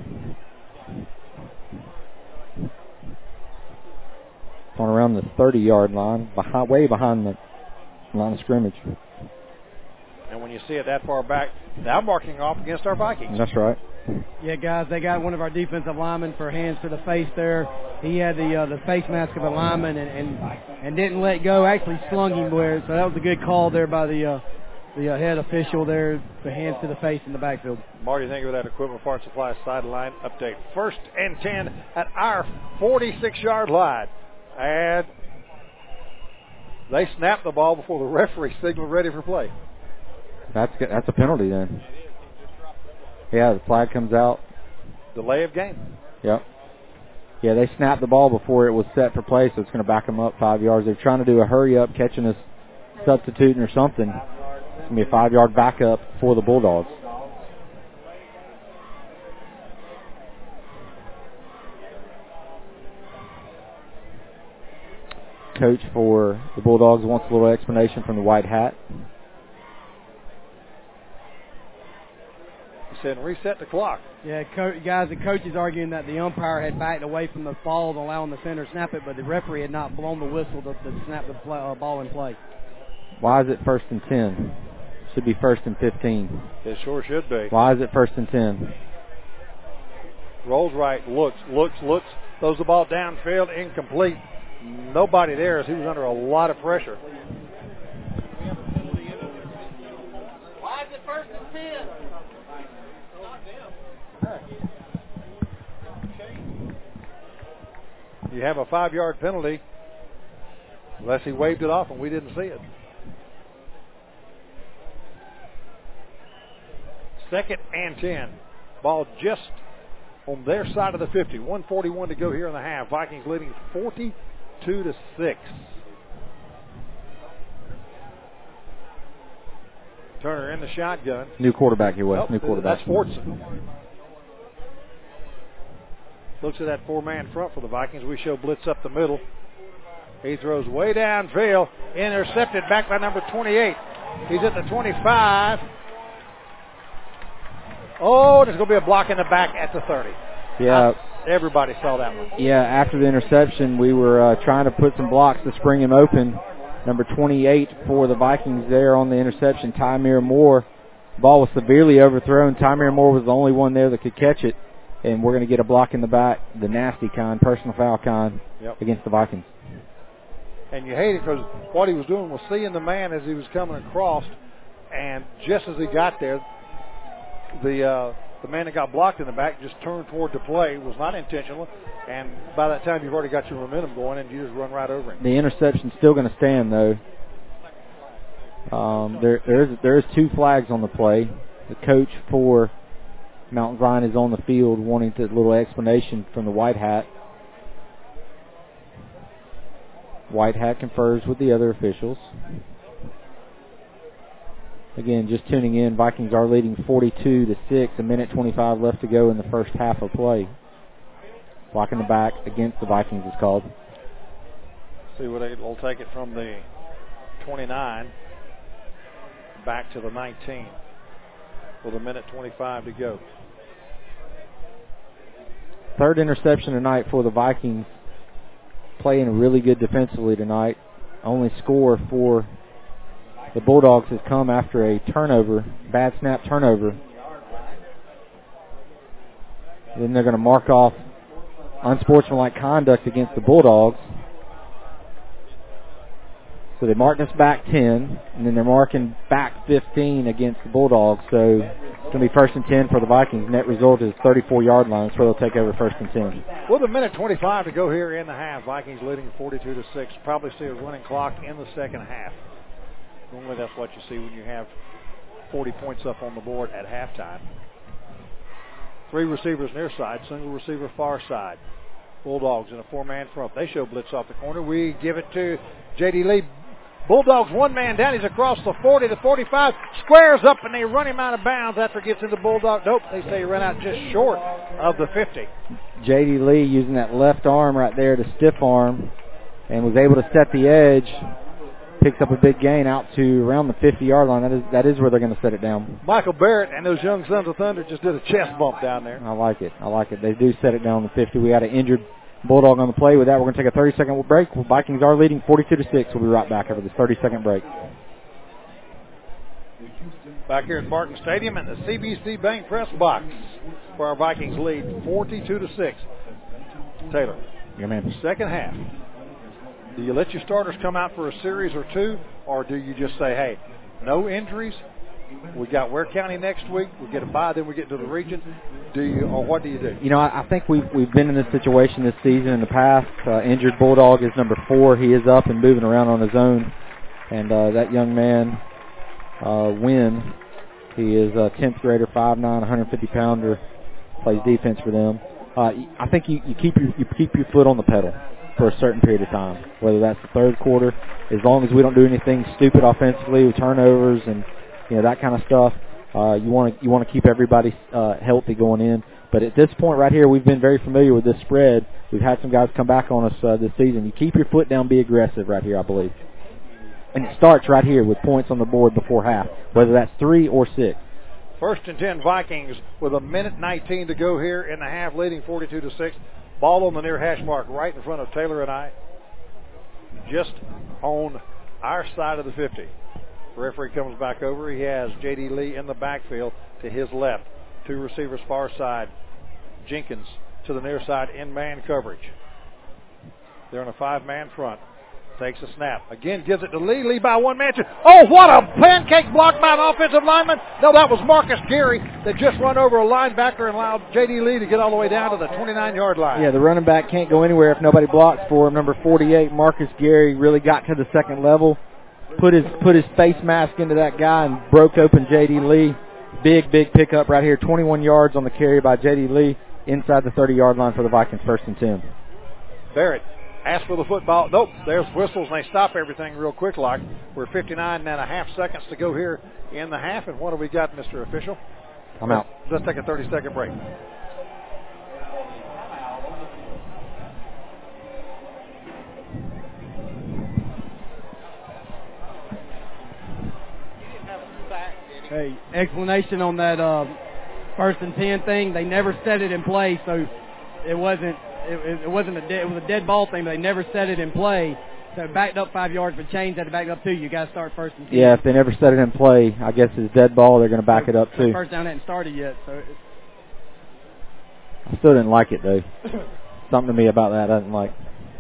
[SPEAKER 2] On around the thirty-yard line, behind, way behind the line of scrimmage.
[SPEAKER 1] And when you see it that far back, now marking off against our Vikings.
[SPEAKER 2] That's right.
[SPEAKER 3] Yeah, guys, they got one of our defensive linemen for hands to the face there. He had the uh, the face mask of a lineman and, and and didn't let go. Actually slung him there, so that was a good call there by the uh, the uh, head official there for hands to the face in the backfield.
[SPEAKER 1] Marty, thank you for that equipment parts supply sideline update. First and ten at our forty-six-yard line. And they snapped the ball before the referee signaled ready for play.
[SPEAKER 2] That's good. That's a penalty then. Yeah, the flag comes out.
[SPEAKER 1] Delay of game.
[SPEAKER 2] Yep. Yeah, they snapped the ball before it was set for play, so it's going to back them up five yards. They're trying to do a hurry-up, catching us, substituting or something. It's going to be a five-yard backup for the Bulldogs. Coach for the Bulldogs wants a little explanation from the white hat.
[SPEAKER 1] He said reset the clock.
[SPEAKER 3] Yeah, co- guys, the coach is arguing that the umpire had backed away from the ball, allowing the center to snap it, but the referee had not blown the whistle to, to snap the play, uh, ball in play.
[SPEAKER 2] Why is it first and ten? Should be first and fifteen.
[SPEAKER 1] It sure should be.
[SPEAKER 2] Why is it first and ten?
[SPEAKER 1] Rolls right, looks, looks, looks, throws the ball downfield, incomplete. Nobody there as he was under a lot of pressure.
[SPEAKER 3] Why is it first and ten?
[SPEAKER 1] You have a five-yard penalty unless he waved it off and we didn't see it. Second and ten. Ball just on their side of the fifty. one forty-one to go here in the half. Vikings leading forty-two to six. Turner in the shotgun.
[SPEAKER 2] New quarterback here, Wes.
[SPEAKER 1] Nope,
[SPEAKER 2] New quarterback.
[SPEAKER 1] That's Fortson. Looks at that four-man front for the Vikings. We show blitz up the middle. He throws way downfield. Intercepted back by number twenty-eight. He's at the twenty-five. Oh, there's going to be a block in the back at the thirty.
[SPEAKER 2] Yeah.
[SPEAKER 1] I, everybody saw that one.
[SPEAKER 2] Yeah, after the interception, we were uh, trying to put some blocks to spring him open. Number twenty-eight for the Vikings there on the interception, Tymir Moore. Ball was severely overthrown. Tymir Moore was the only one there that could catch it. And we're going to get a block in the back, the nasty kind, personal foul kind, yep, against the Vikings.
[SPEAKER 1] And you hate it because what he was doing was seeing the man as he was coming across, and just as he got there, the uh, the man that got blocked in the back just turned toward the play. It was not intentional, and by that time you've already got your momentum going, and you just run right over him.
[SPEAKER 2] The interception's still going to stand, though. Um, there, there is there is two flags on the play. The coach for Mount Zion is on the field wanting a little explanation from the white hat. White hat confers with the other officials. Again, just tuning in, Vikings are leading forty-two to six, a minute twenty-five left to go in the first half of play. Block in the back against the Vikings is called.
[SPEAKER 1] See what they will take it from the twenty-nine back to the nineteen with a minute twenty-five to go.
[SPEAKER 2] Third interception tonight for the Vikings. Playing really good defensively tonight. Only score for the Bulldogs has come after a turnover, bad snap turnover. Then they're going to mark off unsportsmanlike conduct against the Bulldogs. So they marked us back ten, and then they're marking back fifteen against the Bulldogs. So It's going to be first and ten for the Vikings. Net result is thirty-four-yard line, so they'll take over first and ten.
[SPEAKER 1] With a minute twenty-five to go here in the half, Vikings leading forty-two to six. Probably see a running clock in the second half. Normally that's what you see when you have forty points up on the board at halftime. Three receivers near side, single receiver far side. Bulldogs in a four-man front. They show blitz off the corner. We give it to J D. Lee. Bulldogs one man down. He's across the forty to forty-five. Squares up and they run him out of bounds after he gets into Bulldog. Nope, they say he ran out just short of the fifty.
[SPEAKER 2] J D. Lee using that left arm right there to stiff arm and was able to set the edge. Picks up a big gain out to around the fifty-yard line. That is that is where they're going to set it down.
[SPEAKER 1] Michael Barrett and those young Sons of Thunder just did a chest bump down there.
[SPEAKER 2] I like it. I like it. They do set it down on the fifty. We had an injured Bulldog on the play. With that, we're going to take a thirty-second break. Vikings are leading forty-two to six. We'll be right back after this thirty-second break.
[SPEAKER 1] Back here at Martin Stadium in the C B C Bank press box for our Vikings lead forty-two to six. Taylor.
[SPEAKER 2] Yeah, man.
[SPEAKER 1] Second half. Do you let your starters come out for a series or two, or do you just say, hey, no injuries? We got Ware County next week. We get a bye, then we get to the region. Do you, or what do you do?
[SPEAKER 2] You know, I, I think we've we've been in this situation this season in the past. Uh, injured Bulldog is number four. He is up and moving around on his own, and uh, that young man, uh, Wynn, he is a tenth grader, five nine, one hundred fifty pounder, plays defense for them. Uh, I think you, you keep your you keep your foot on the pedal for a certain period of time, whether that's the third quarter, as long as we don't do anything stupid offensively with turnovers and you know that kind of stuff. Uh, you want to you want to keep everybody uh, healthy going in. But at this point right here, we've been very familiar with this spread. We've had some guys come back on us uh, this season. You keep your foot down, be aggressive right here, I believe. And it starts right here with points on the board before half, whether that's three or six.
[SPEAKER 1] First and ten Vikings with a minute nineteen to go here in the half, leading forty-two to six. Ball on the near hash mark right in front of Taylor and I. Just on our side of the fifty. Referee comes back over. He has J D. Lee in the backfield to his left. Two receivers far side. Jenkins to the near side in man coverage. They're in a five-man front. Takes a snap. Again, gives it to Lee. Lee by one man. Oh, what a pancake block by an offensive lineman. No, that was Marcus Gary that just run over a linebacker and allowed J D. Lee to get all the way down to the twenty-nine-yard line.
[SPEAKER 2] Yeah, the running back can't go anywhere if nobody blocks for him. Number forty-eight, Marcus Gary, really got to the second level, put his put his face mask into that guy and broke open J D. Lee. Big, big pickup right here. twenty-one yards on the carry by J D. Lee inside the thirty-yard line for the Vikings, first and ten.
[SPEAKER 1] Barrett asks for the football. Nope, there's whistles, and they stop everything real quick like. We're fifty-nine and a half seconds to go here in the half, and what have we got, Mister Official?
[SPEAKER 2] I'm out.
[SPEAKER 1] Let's take a thirty-second break.
[SPEAKER 3] Hey, explanation on that uh, first and ten thing. They never set it in play, so it wasn't it, it wasn't a de- it was a dead ball thing. But they never set it in play, so it backed up five yards. But change had to back up two. You got to start first and ten.
[SPEAKER 2] Yeah, if they never set it in play, I guess it's dead ball. They're going to back it up too.
[SPEAKER 3] First down hadn't started yet, so. It's
[SPEAKER 2] I still didn't like it though. Something to me about that I didn't like.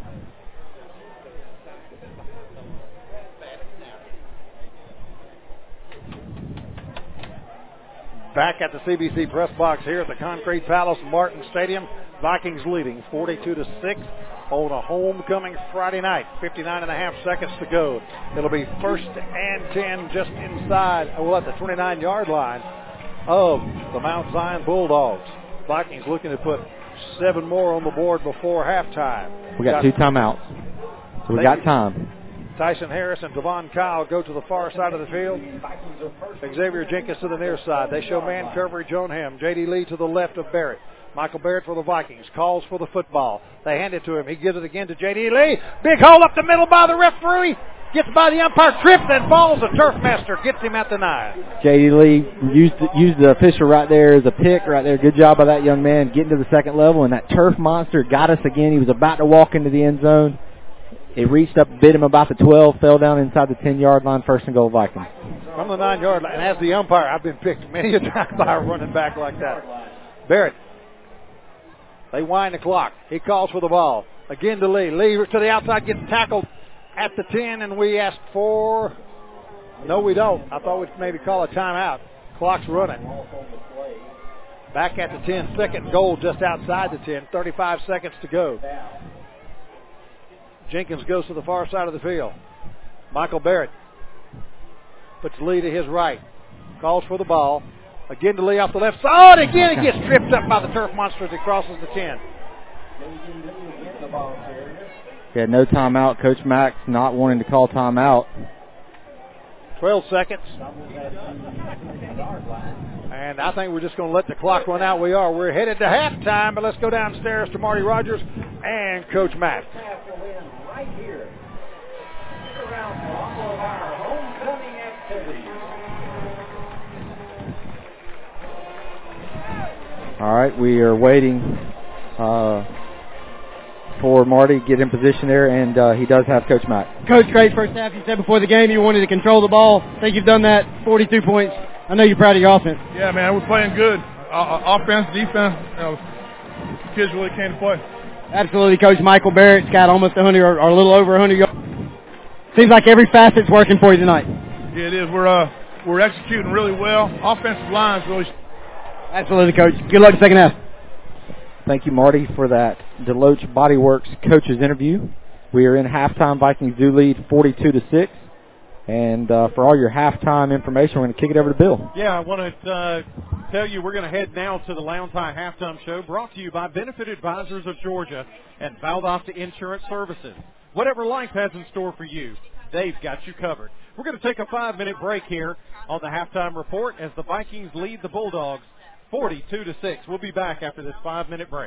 [SPEAKER 1] Back at the C B C press box here at the Concrete Palace, Martin Stadium. Vikings leading forty-two to six on a homecoming Friday night. fifty-nine and a half seconds to go. It'll be first and ten just inside, well, at the twenty-nine-yard line of the Mount Zion Bulldogs. Vikings looking to put seven more on the board before halftime.
[SPEAKER 2] We got, got two timeouts, so we got time.
[SPEAKER 1] Tyson Harris and Devon Kyle go to the far side of the field. Xavier Jenkins to the near side. They show man coverage on him. J D. Lee to the left of Barrett. Michael Barrett for the Vikings. Calls for the football. They hand it to him. He gives it again to J D. Lee. Big hole up the middle by the referee. Gets by the umpire. Trips and falls. The turf master gets him at the nine.
[SPEAKER 2] J D. Lee used the, used the official right there as a pick right there. Good job by that young man getting to the second level. And that turf monster got us again. He was about to walk into the end zone. It reached up, bit him about the twelve, fell down inside the ten-yard line, first and goal Vikings.
[SPEAKER 1] From the nine-yard line, and as the umpire, I've been picked many a time by a running back like that. Barrett, they wind the clock. He calls for the ball. Again to Lee. Lee to the outside, gets tackled at the ten, and we asked for, no we don't. I thought we'd maybe call a timeout. clock's running. Back at the ten, second goal just outside the ten, thirty-five seconds to go. Jenkins goes to the far side of the field. Michael Barrett puts Lee to his right. Calls for the ball. Again to Lee off the left side. Oh, again it gets tripped up by the turf monster as he crosses the ten.
[SPEAKER 2] Yeah, no timeout. Coach Mack's not wanting to call timeout.
[SPEAKER 1] twelve seconds. And I think we're just going to let the clock run out. We are. We're headed to halftime, but let's go downstairs to Marty Rogers and Coach Mack.
[SPEAKER 5] Right here. Around all of our homecoming activities.
[SPEAKER 2] All right, we are waiting uh, for Marty to get in position there, and uh, he does have Coach Mack.
[SPEAKER 3] Coach, great first half. You said before the game you wanted to control the ball. I think you've done that. forty-two points. I know you're proud of your offense.
[SPEAKER 6] Yeah, man, we're playing good. Uh, offense, defense, you know, kids really came to play.
[SPEAKER 3] Absolutely, Coach. Michael Barrett's got almost one hundred or, or a little over one hundred yards. Seems like every facet's working for you tonight.
[SPEAKER 6] Yeah, it is. We're uh, we're executing really well. Offensive line's really.
[SPEAKER 3] Absolutely, Coach. Good luck in the second half.
[SPEAKER 2] Thank you, Marty, for that Deloach Body Works coaches interview. We are in halftime. Vikings do lead forty-two to six. And uh, for all your halftime information, we're going to kick it over to Bill.
[SPEAKER 7] Yeah, I want to uh, tell you we're going to head now to the Lowndes High Halftime Show, brought to you by Benefit Advisors of Georgia and Valdosta Insurance Services. Whatever life has in store for you, they've got you covered. We're going to take a five-minute break here on the halftime report as the Vikings lead the Bulldogs forty-two to six. We'll be back after this five-minute break.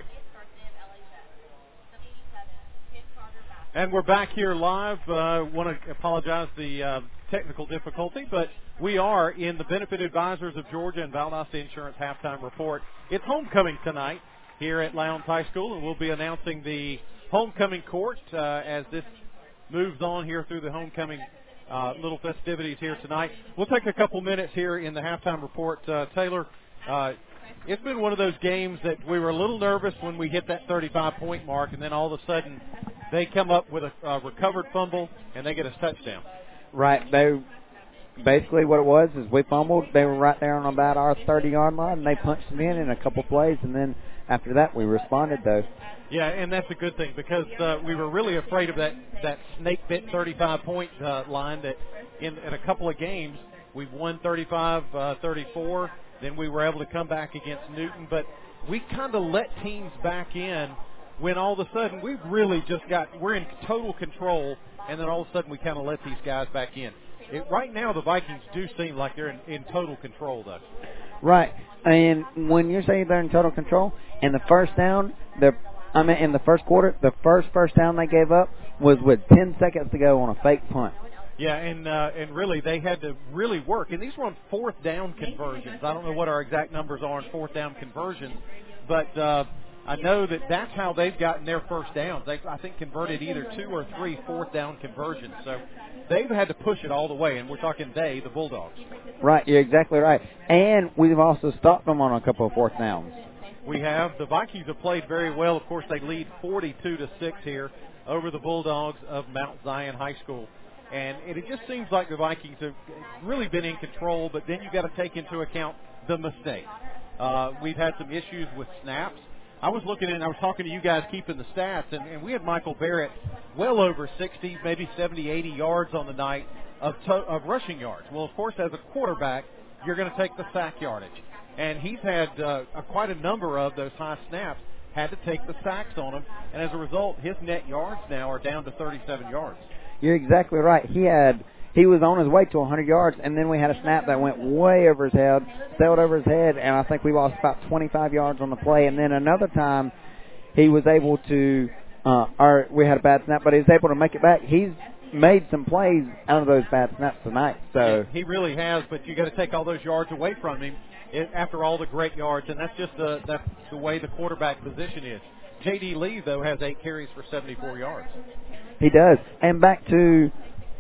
[SPEAKER 7] And we're back here live. I uh, want to apologize for the uh, technical difficulty, but we are in the Benefit Advisors of Georgia and Valdosta Insurance halftime report. It's homecoming tonight here at Lowndes High School, and we'll be announcing the homecoming court uh, as this moves on here through the homecoming uh, little festivities here tonight. We'll take a couple minutes here in the halftime report. Uh, Taylor, uh, it's been one of those games that we were a little nervous when we hit that thirty-five point mark, and then all of a sudden they come up with a uh, recovered fumble, and they get a touchdown.
[SPEAKER 8] Right. They basically what it was is we fumbled. They were right there on about our thirty-yard line, and they punched it in in a couple plays, and then after that we responded, though.
[SPEAKER 7] Yeah, and that's a good thing because uh, we were really afraid of that, that snake-bit thirty-five point uh, line that in, in a couple of games we've won thirty-five thirty-four. Then we were able to come back against Newton, but we kind of let teams back in when all of a sudden we've really just got, we're in total control, and then all of a sudden we kind of let these guys back in. It, right now the Vikings do seem like they're in, in total control, though.
[SPEAKER 8] Right, and when you're saying they're in total control, in the first down, the I mean in the first quarter, the first first down they gave up was with ten seconds to go on a fake punt.
[SPEAKER 7] Yeah, and uh, and really they had to really work, and these were on fourth down conversions. I don't know what our exact numbers are on fourth down conversions, but uh, I know that that's how they've gotten their first downs. They, I think, converted either two or three fourth down conversions. So they've had to push it all the way, and we're talking they, the Bulldogs.
[SPEAKER 8] Right, you're exactly right. And we've also stopped them on a couple of fourth downs.
[SPEAKER 7] We have. The Vikings have played very well. Of course, they lead forty-two to six here over the Bulldogs of Mount Zion High School. And it just seems like the Vikings have really been in control, but then you've got to take into account the mistakes. Uh, we've had some issues with snaps. I was looking at, I was talking to you guys keeping the stats, and, and we had Michael Barrett well over sixty, maybe seventy, eighty yards on the night of, to, of rushing yards. Well, of course, as a quarterback, you're going to take the sack yardage. And he's had uh, a, quite a number of those high snaps, had to take the sacks on him, and as a result, his net yards now are down to thirty-seven yards.
[SPEAKER 8] You're exactly right. He had he was on his way to one hundred yards, and then we had a snap that went way over his head, sailed over his head, and I think we lost about twenty-five yards on the play. And then another time, he was able to, uh, or we had a bad snap, but he was able to make it back. He's made some plays out of those bad snaps tonight. So
[SPEAKER 7] he really has, but you got to take all those yards away from him it, after all the great yards, and that's just the that's the way the quarterback position is. J D Lee, though, has eight carries for seventy-four yards.
[SPEAKER 8] He does. And back to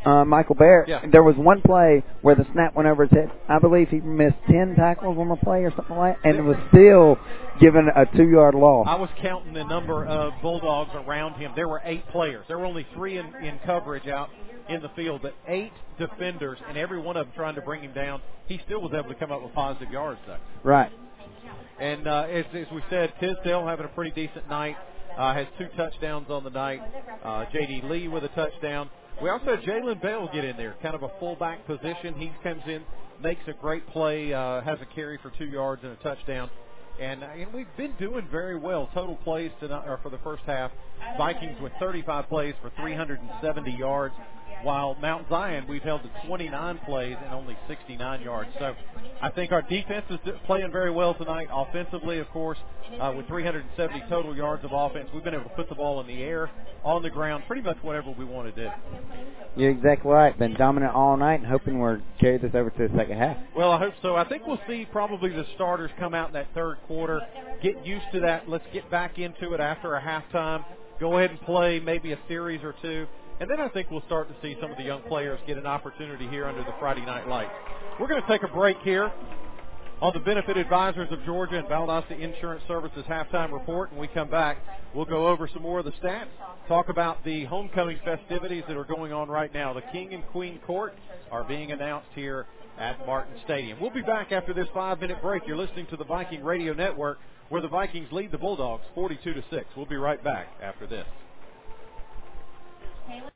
[SPEAKER 8] uh, Michael Barrett,
[SPEAKER 7] Yeah.
[SPEAKER 8] there was one play where the snap went over his head. I believe he missed ten tackles on the play or something like that, and it was still given a two-yard loss.
[SPEAKER 7] I was counting the number of Bulldogs around him. There were eight players. There were only three in, in coverage out in the field, but eight defenders, and every one of them trying to bring him down. He still was able to come up with positive yards, though.
[SPEAKER 8] Right.
[SPEAKER 7] And uh, as, as we said, Tisdale having a pretty decent night. Uh, has two touchdowns on the night. Uh, J D. Lee with a touchdown. We also had Jalen Bell get in there, kind of a fullback position. He comes in, makes a great play, uh, has a carry for two yards and a touchdown. And, uh, and we've been doing very well. Total plays tonight, or for the first half, Vikings with thirty-five plays for three hundred seventy yards, while Mount Zion, we've held to twenty-nine plays and only sixty-nine yards. So I think our defense is playing very well tonight. Offensively, of course, uh, with three hundred seventy total yards of offense, we've been able to put the ball in the air, on the ground, pretty much whatever we want to do.
[SPEAKER 8] You're exactly right. Been dominant all night and hoping we're carry this over to the second half.
[SPEAKER 7] Well, I hope so. I think we'll see probably the starters come out in that third quarter, get used to that. Let's get back into it after a halftime. Go ahead and play maybe a series or two. And then I think we'll start to see some of the young players get an opportunity here under the Friday night lights. We're going to take a break here on the Benefit Advisors of Georgia and Valdosta Insurance Services halftime report. When we come back, we'll go over some more of the stats, talk about the homecoming festivities that are going on right now. The King and Queen Court are being announced here at Martin Stadium. We'll be back after this five-minute break. You're listening to the Viking Radio Network, where the Vikings lead the Bulldogs forty-two to six. We'll be right back after this.